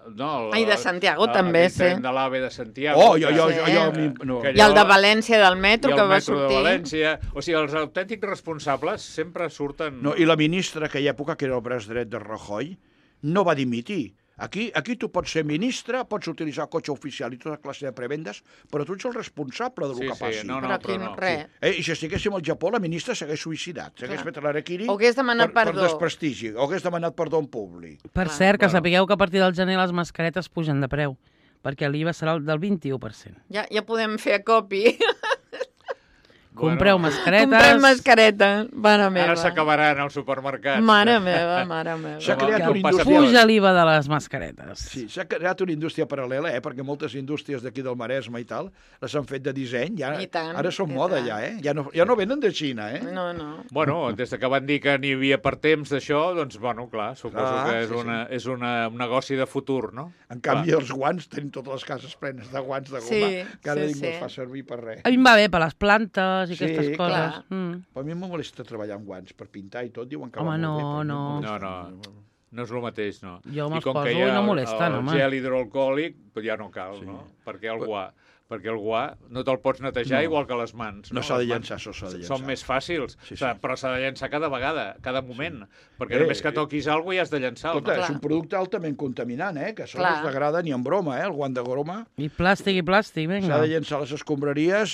De Santiago també, sí. De l'AVE de Santiago. I el de València del metro que va sortir. I el metro de València. O sigui, els autèntics responsables sempre surten... I la ministra, aquella època, que era el braç dret de Rajoy, no va dimitir. Aquí tu pots ser ministre, pots utilitzar cotxe oficial i tota classe de prebendes, però tu ets el responsable del que passi. Però aquí no, res. I si estiguéssim al Japó, la ministra s'hagués suïcidat, s'hagués fet l'harakiri O hagués demanat per perdó. desprestigi, o hagués demanat perdó en públic. Per cert, que sapigueu que a partir del gener les mascaretes pugen de preu, perquè l'IVA serà el del 21%. Ja podem fer copi. Compreu mascaretes. Comprem mascaretes. Mare meva. Ara s'acabaran als supermercats. Mare meva, mare meva. S'ha creat Com una passa indústria... Puja l'IVA de les mascaretes. Sí, s'ha creat una indústria paral·lela, perquè moltes indústries d'aquí del Maresme i tal les han fet de disseny, I tant, ara són i moda tant. ja, Ja no venen de Xina, No, no. Bueno, des que van dir que n'hi havia per temps d'això, doncs, bueno, clar, suposo que és un negoci de futur, no? En canvi, els guants, tenim totes les cases plenes de guants de goma, que ara ningú els fa servir per res. A mi em va bé per les plantes i Sí, aquestes clar. coses. Però a mi em molesta treballar amb guants per pintar i tot, diuen que Home, va molt no, bé. però a mi em no. molesta. No és el mateix, no. Jo me'ls I com poso que hi i ha no molesten, el home. gel hidroalcohòlic, doncs ja no cal, no? Perquè el guà no te'l pots netejar igual que les mans. No s'ha de Les mans llençar, això s'ha de llençar. Són més fàcils, Sí, sí. però s'ha de llençar cada vegada, cada moment, perquè només que toquis alguna cosa ja has de llençar. Escolta, No? és un producte altament contaminant, que això Clar. no es degrada ni en broma, el guant de goma. I plàstic, S'ha vinga. de llençar a les escombraries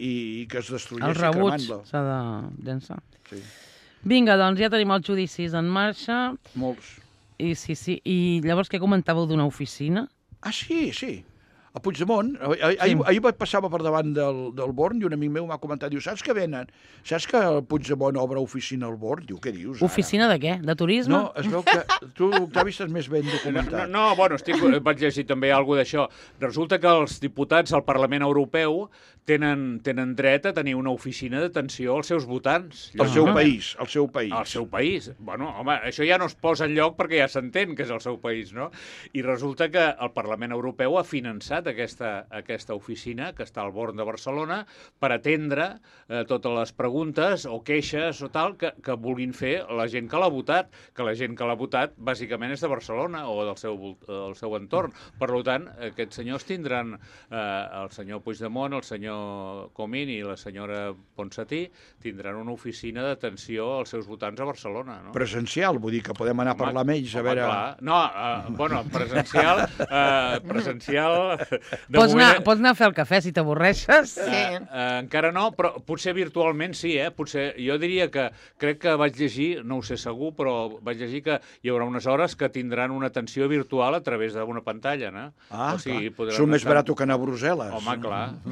i que es El destrueixi rebuig cremant-lo. s'ha de llençar. Sí. Vinga, doncs ja tenim els judicis en marxa. Molts. I sí. I llavors què comentàveu d'una oficina? Ah, sí. A Puigdemont, ahir passava per davant del Born i un amic meu m'ha comentat, diu, saps que venen? Saps que el Puigdemont obre oficina al Born? Diu, què dius ara? Oficina de què? De turisme? No, es veu que tu, Octavi, estàs més ben documentat. No, bueno, vaig llegir també alguna d'això. Resulta que els diputats al Parlament Europeu tenen dret a tenir una oficina d'atenció als seus votants. El seu Ah. país, el seu país. Al seu país. Bueno, home, això ja no es posa en lloc perquè ja s'entén que és el seu país, no? I resulta que el Parlament Europeu ha finançat aquesta oficina que està al Born de Barcelona per atendre totes les preguntes o queixes o tal que vulguin fer la gent que l'ha votat, que la gent que l'ha votat bàsicament és de Barcelona o del seu entorn. Per tant, aquests senyors tindran, el senyor Puigdemont, el senyor Comín i la senyora Ponsatí tindran una oficina d'atenció als seus votants a Barcelona, no? Presencial, vull dir que podem anar a parlar amb ells, a veure... Clar. No, bueno, presencial... Pots anar a fer el cafè si t'avorreixes? Sí. Encara no, però potser virtualment sí, Potser, jo diria que, crec que vaig llegir, no ho sé segur, però vaig llegir que hi haurà unes hores que tindran una atenció virtual a través d'una pantalla, no? Ah, O sigui, clar. Són més barat que anar a Brussel·les. Home,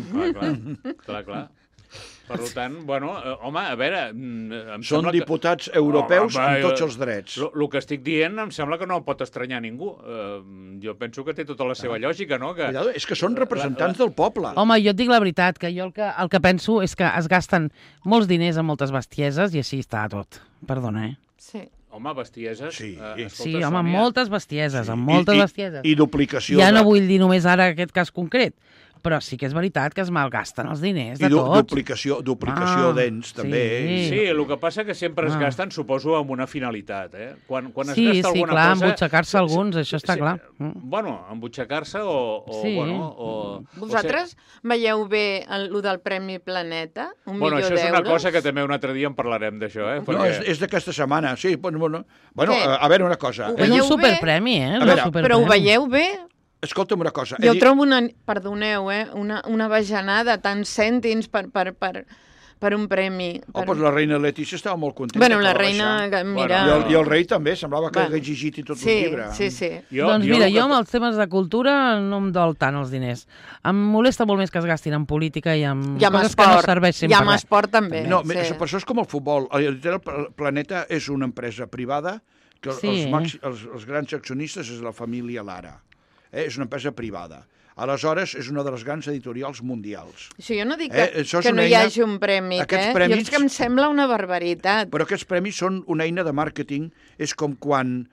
clar. Per tant, bueno, home, a veure... Són diputats europeus amb tots els drets. El que estic dient em sembla que no pot estranyar ningú. Jo penso que té tota la seva lògica, no? Cuidado, és que són representants del poble. Home, jo et dic la veritat, que jo el que penso és que es gasten molts diners en moltes bestieses i així està tot. Perdona, Sí. Home, bestieses... Sí. Escolta, Sí, home, Sònia, moltes bestieses, amb moltes bestieses. I duplicació. Ja no vull dir només ara aquest cas concret, però sí que és veritat que es malgasten els diners de I tots. duplicació d'ens, també. Sí, el que passa que sempre es gasten, suposo, amb una finalitat, Quan es Sí, gasta alguna clar, cosa... embutxacar-se alguns, això està clar. Bueno, embutxacar-se o Sí. Vosaltres veieu bé el del Premi Planeta? Un Bueno, milió això és una d'euros? cosa que també un altre dia en parlarem, d'això, No, és d'aquesta setmana, sí. Bueno, Què? a veure una cosa. Ho És un veieu bé? superpremi, A És un veure, superpremi. Però ho veieu bé? Escolta'm una cosa. Jo trobo perdoneu, una bajanada, tants cèntims per un premi. Doncs la reina Letícia estava molt contenta. Bueno, que la va reina, baixar. mira... I el rei també, semblava que Bueno. hagués llegit tot Sí, el llibre. sí. Doncs mira, jo amb els temes de cultura no em dol tant els diners. Em molesta molt més que es gastin en política i en I amb coses que no esport. serveixin I per amb res. esport també. No, sí. per això és com el futbol. El Planeta és una empresa privada que Sí. els grans accionistes és la família Lara. És una empresa privada. Aleshores, és una de les grans editorials mundials. Sí, jo no dic Això és que no una hi eina- hagi un premi, Aquests Jo premis- és que em sembla una barbaritat. Però aquests premis són una eina de màrqueting. És com quan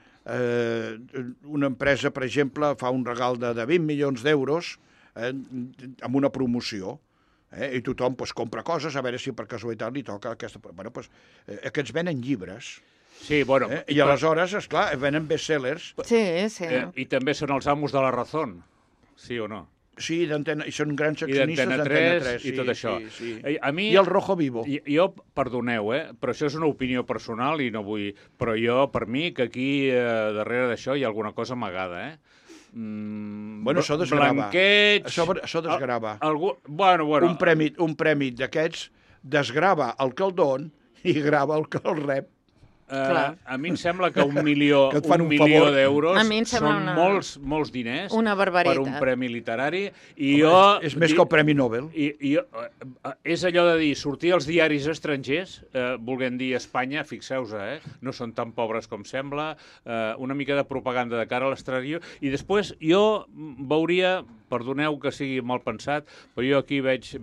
una empresa, per exemple, fa un regal de 20 milions d'euros amb una promoció. I tothom compra coses, a veure si per casualitat li toca aquesta... Bueno, aquests venen llibres. Sí, bueno... I aleshores, esclar, venen bestsellers. Sí. I també són els amos de la razón, sí o no? Sí, d'Antena, i són grans i accionistes d'Antena d'Antena 3 i tot això. Sí. A mi, I el Rojo Vivo. Jo, perdoneu, però això és una opinió personal i no vull... Però jo, per mi, que aquí darrere d'això hi ha alguna cosa amagada, Bueno, això desgrava. Blanqueig... Això desgrava. Bueno. Un premi d'aquests desgrava el que el don i grava el que el rep. A mi em sembla que un milió d'euros són molts diners una barbaritat per un premi literari. És més que el Premi Nobel. És allò de dir, sortir als diaris estrangers, volent dir Espanya, fixeu-vos, no són tan pobres com sembla, una mica de propaganda de cara a l'exterior, i després jo veuria, perdoneu que sigui mal pensat, però jo aquí veig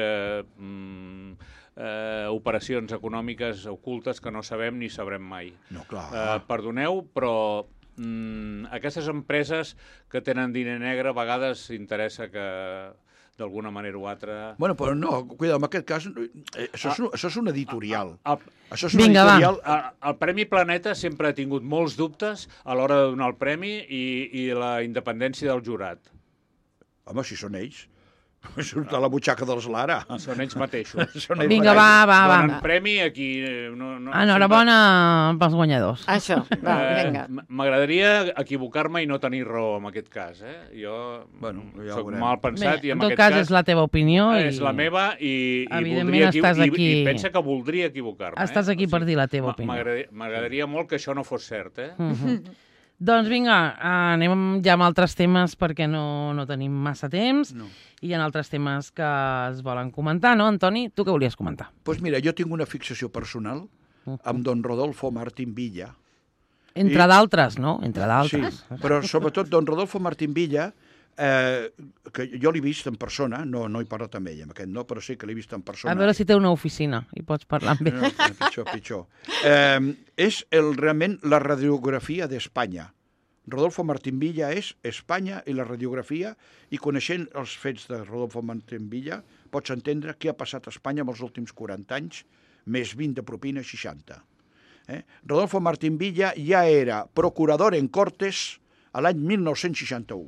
operacions econòmiques ocultes que no sabem ni sabrem mai. No, clar. Perdoneu, però aquestes empreses que tenen diner negre a vegades interessa que d'alguna manera o altra... Bueno, però no, cuida, en aquest cas, això és un editorial. Això és un editorial. El Premi Planeta sempre ha tingut molts dubtes a l'hora de donar el premi i la independència del jurat. Home, si són ells. Surt a la butxaca dels Lara. Són ells mateixos. Vinga, va. Donen premi aquí... Enhorabona pels guanyadors. Això, va, vinga. M'agradaria equivocar-me i no tenir raó en aquest cas. Jo soc mal pensat i en aquest cas... En tot cas és la teva opinió. És la meva i evidentment estàs aquí... I pensa que voldria equivocar-me. Estàs aquí per dir la teva opinió. M'agradaria molt que això no fos cert, Doncs vinga, anem ja amb altres temes perquè no tenim massa temps i hi ha altres temes que es volen comentar, no, Antoni? Tu què volies comentar? Doncs mira, jo tinc una fixació personal amb don Rodolfo Martín Villa. Entre d'altres, no? Entre d'altres. Sí, però sobretot don Rodolfo Martín Villa, que jo l'he vist en persona, no he parlat amb ell, amb aquest no, però sí que l'he vist en persona. A veure si té una oficina i pots parlar amb ell. No, pitjor. És realment la radiografia d'Espanya. Rodolfo Martín Villa és Espanya i la radiografia, i coneixent els fets de Rodolfo Martín Villa pots entendre què ha passat a Espanya en els últims 40 anys, més 20 de propina, 60. Rodolfo Martín Villa ja era procurador en Cortes a l'any 1961,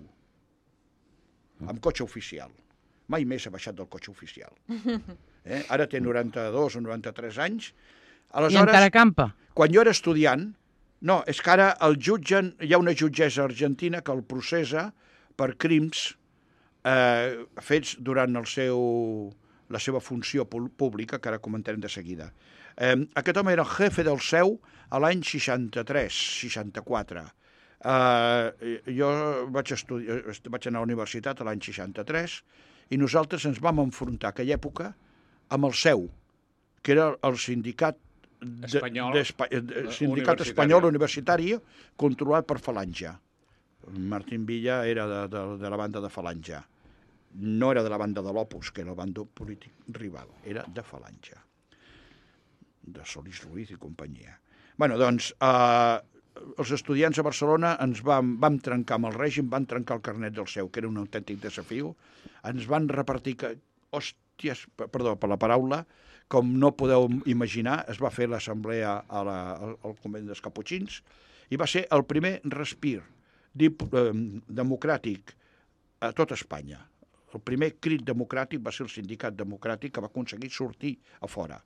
amb cotxe oficial. Mai més ha baixat del cotxe oficial. Ara té 92 o 93 anys. I encara campa? Quan jo era estudiant, no, és que ara el jutgen, hi ha una jutgessa argentina que el processa per crims fets durant la seva funció pública, que ara comentarem de seguida. Aquest home era el jefe del seu a l'any 63-64. Jo vaig anar a la universitat a l'any 63 i nosaltres ens vam enfrontar a aquella època amb el seu, que era el sindicat espanyol universitari controlat per Falange. Martín Villa era de la banda de Falange. No era de la banda de l'Opus, que era el bando polític rival. Era de Falange. De Solís Ruiz i companyia. Bueno, doncs, els estudiants a Barcelona ens vam trencar amb el règim, van trencar el carnet del seu, que era un autèntic desafiu. Ens van repartir... Hòsties, perdó per la paraula, com no podeu imaginar, es va fer l'assemblea al convent dels Caputxins i va ser el primer respir democràtic a tot Espanya. El primer crit democràtic va ser el sindicat democràtic que va aconseguir sortir a fora.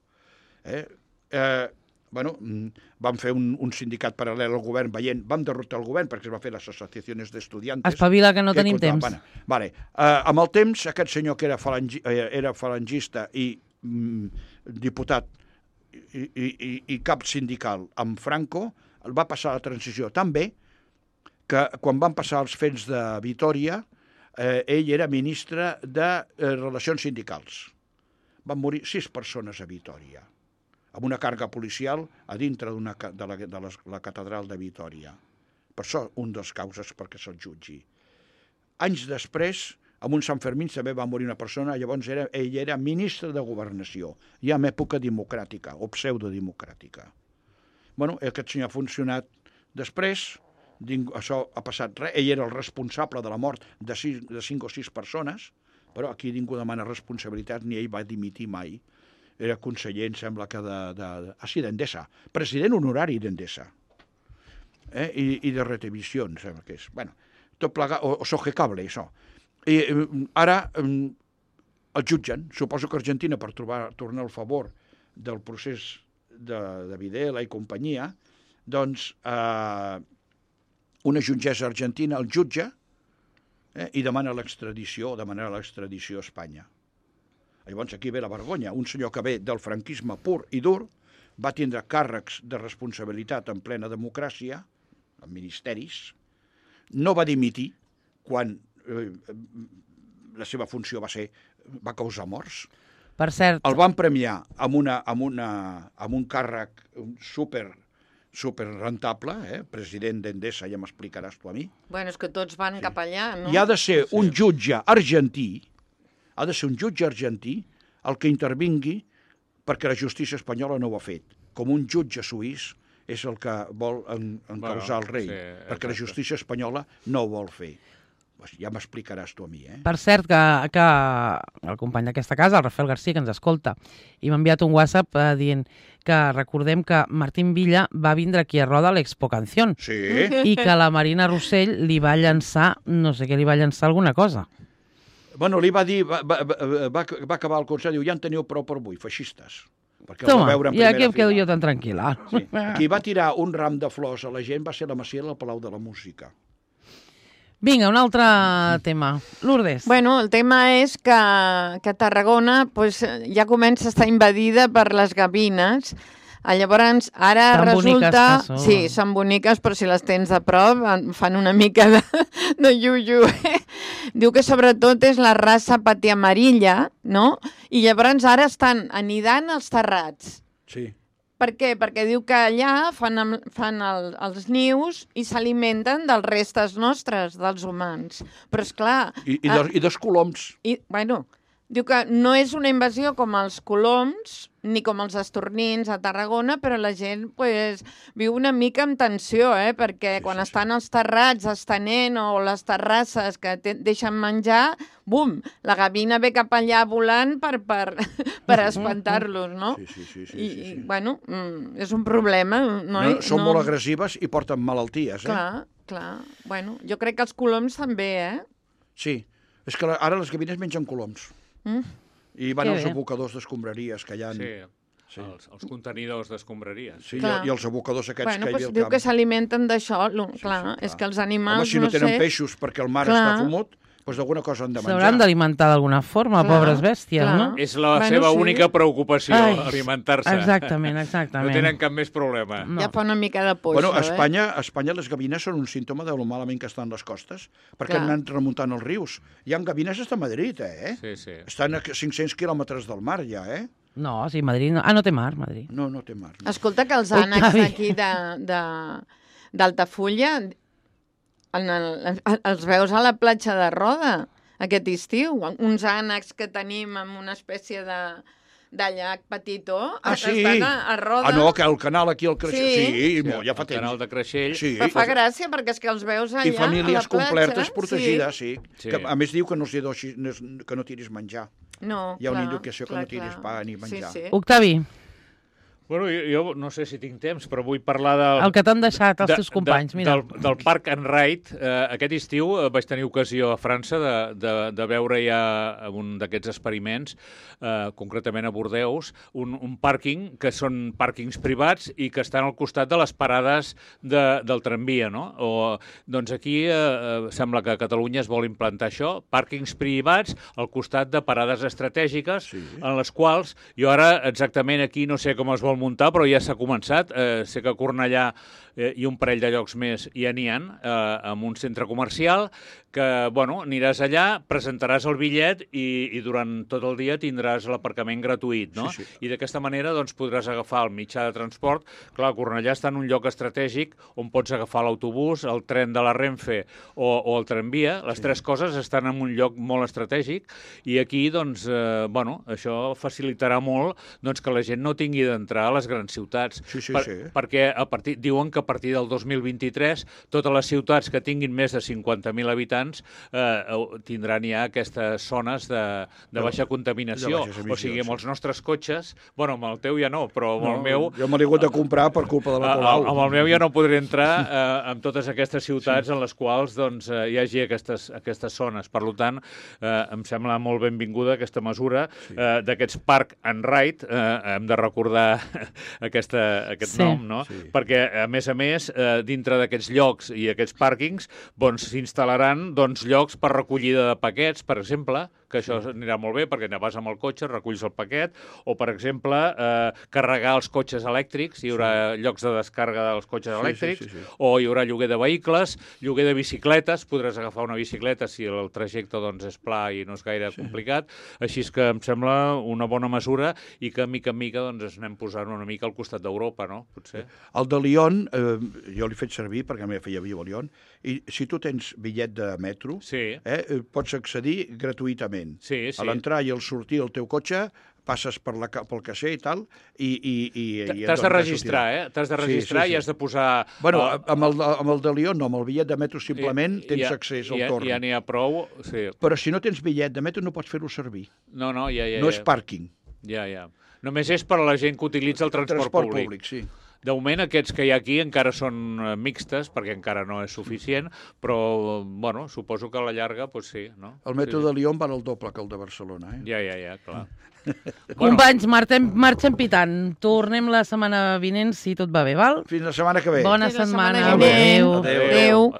Vam fer un sindicat paral·lel al govern vam derrotar el govern perquè es va fer les associacions d'estudiantes. Espavila, que no tenim temps. Amb el temps, aquest senyor que era falangista i diputat i cap sindical amb Franco, el va passar la transició tan bé que quan van passar els fets de Vitòria, ell era ministre de Relacions Sindicals. Van morir 6 persones a Vitòria, amb una càrrega policial a dintre de la catedral de Vitòria. Per això, un dels causes perquè se'l jutgi. Anys després, amb un Sant Fermín també va morir una persona, llavors ell era ministre de Governació, ja en època democràtica, o pseudodemocràtica. Aquest senyor ha funcionat després, això ha passat res, ell era el responsable de la mort de 5 o 6 persones, però aquí ningú demana responsabilitat, ni ell va dimitir mai. Era conseller, em sembla que d'Endesa, president honorari d'Endesa, i de Retevisió, em sembla que és. Tot plegat, o Sogecable, això. I ara el jutgen. Suposo que Argentina, per tornar al favor del procés de Videla i companyia, doncs una jutgessa argentina el jutja i demana l'extradició a Espanya. Llavors aquí ve la vergonya. Un senyor que ve del franquisme pur i dur va tindre càrrecs de responsabilitat en plena democràcia, en ministeris, no va dimitir quan la seva funció va causar morts. Per cert... El van premiar amb un càrrec super rentable, president d'Endesa, ja m'explicaràs tu a mi. Bueno, és que tots van cap allà, no? I ha de ser un jutge argentí, el que intervingui perquè la justícia espanyola no ho ha fet. Com un jutge suís és el que vol encausar el rei, perquè la justícia espanyola no ho vol fer. Ja m'explicaràs tu a mi, Per cert, que el company d'aquesta casa, el Rafael García, que ens escolta, i m'ha enviat un WhatsApp dient que recordem que Martín Villa va vindre aquí a Roda a l'Expo Canción. Sí. I que la Marina Rossell li va llançar, no sé què li va llançar, alguna cosa. Bueno, li va dir, va acabar el concert, diu, ja en teniu prou per avui, feixistes. Toma, i aquí em quedo jo tan tranquil·la. Sí. Qui va tirar un ram de flors a la gent va ser la Maciel al Palau de la Música. Vinga, un altre tema. Lourdes. Bueno, el tema és que Tarragona pues, ja comença a estar invadida per les gavines. Llavors, ara tan resulta... Són. Sí, són boniques, però si les tens a prop fan una mica de iu-iu. Diu que sobretot és la raça patiamarilla, no? I llavors ara estan anidant als terrats. Sí. Per què? Perquè diu que allà fan els nius i s'alimenten dels restes nostres, dels humans. Però, esclar... I dels coloms. Bueno, diu que no és una invasió com els coloms, ni com els estornins a Tarragona, però la gent pues, viu una mica amb tensió, perquè quan estan als terrats estenent o les terrasses que deixen menjar, bum, la gavina ve cap allà volant per espantar-los, no? Sí. I bueno, és un problema. Són molt agressives i porten malalties, Clar. Bueno, jo crec que els coloms també, Sí, és que ara les gavines mengen coloms. I van als abocadors d'escombraries que hi ha... Sí. Els contenidors d'escombraries. Sí, i els abocadors aquests que hi havia al camp. Diu que s'alimenten d'això, clar, és que els animals, si no tenen peixos perquè el mar està fumut, doncs d'alguna cosa han de menjar. S'hauran d'alimentar d'alguna forma, pobres bèsties, no? És la seva única preocupació, alimentar-se. Exactament. No tenen cap més problema. Ja fa una mica de por, bueno, a Espanya les gavines són un símptoma de lo malament que estan les costes, perquè han anat remuntant els rius. Hi ha gavines fins a Madrid, Sí. Estan a 500 quilòmetres del mar, ja, No, sí, Madrid no. No té mar, Madrid. No té mar. Escolta, que els ànecs aquí d'Altafulla els veus a la platja de Roda aquest estiu. Uns ànecs que tenim amb una espècie de llac petitó estan a Roda. No, que el canal aquí al Creixell. Sí, ja fa temps. El canal de Creixell. Però fa gràcia perquè és que els veus allà i famílies a la platja. completes protegides, sí. Que, a més diu que no tiris menjar. No, hi ha una indicació que no tiris pa ni menjar. Octavi. Bueno, jo no sé si tinc temps, però vull parlar del... El que t'han deixat els teus companys, mira. Del Park and Ride. Aquest estiu vaig tenir ocasió a França de veure ja un d'aquests experiments, concretament a Bordeus, un pàrquing que són pàrquings privats i que estan al costat de les parades del tramvia, no? Doncs aquí sembla que a Catalunya es vol implantar això, pàrquings privats al costat de parades estratègiques, en les quals jo ara exactament aquí no sé com es vol muntar, però ja s'ha començat. Sé que a Cornellà i un parell de llocs més ja n'hi ha, amb un centre comercial, que, bueno, aniràs allà, presentaràs el bitllet i durant tot el dia tindràs l'aparcament gratuït, no? Sí. I d'aquesta manera, doncs, podràs agafar el mitjà de transport. Clar, Cornellà està en un lloc estratègic on pots agafar l'autobús, el tren de la Renfe o el tramvia. Les tres coses estan en un lloc molt estratègic i aquí, doncs, bueno, això facilitarà molt doncs, que la gent no tingui d'entrar a les grans ciutats. Sí. Perquè diuen que que a partir del 2023 totes les ciutats que tinguin més de 50.000 habitants tindran ja aquestes zones de baixa contaminació. O sigui, amb els nostres cotxes, bueno, amb el teu ja no, però amb el meu... Jo me l'he hagut de comprar per culpa de la Colau. Amb el meu ja no podré entrar en totes aquestes ciutats en les quals hi hagi aquestes zones. Per tant, em sembla molt benvinguda aquesta mesura d'aquests Park and Ride. Hem de recordar aquest nom, no? Sí. Perquè, a més, dintre d'aquests llocs i aquests pàrquings s'instal·laran llocs per recollida de paquets, per exemple, que això anirà molt bé perquè vas amb el cotxe, reculls el paquet, o, per exemple, carregar els cotxes elèctrics, hi haurà llocs de descàrrega dels cotxes elèctrics, o hi haurà lloguer de vehicles, lloguer de bicicletes, podràs agafar una bicicleta si el trajecte és pla i no és gaire complicat, així és que em sembla una bona mesura i que, mica en mica, ens anem posant una mica al costat d'Europa, no? Potser. El de Lyon, jo l'he fet servir perquè a mi feia viu a Lyon, i si tu tens bitllet de metro, pots accedir gratuïtament. Sí. A l'entrar i al sortir el teu cotxe, passes pel caixer i tal, i t'has de registrar, T'has de registrar i has de posar... Bueno, amb el de Lyon no, amb el bitllet de metro simplement tens accés al torn. Ja n'hi ha prou, sí. Però si no tens bitllet de metro no pots fer-ho servir. No, No és pàrquing. Ja. Només és per a la gent que utilitza el transport públic. Sí. De moment, aquests que hi ha aquí encara són mixtes, perquè encara no és suficient, però, bueno, suposo que a la llarga, doncs sí, no? El metro de Lyon val el doble que el de Barcelona, Ja, clar. Companys, marxem pitant. Tornem la setmana vinent, si tot va bé, val? Fins la setmana que ve. Bona setmana. Adéu.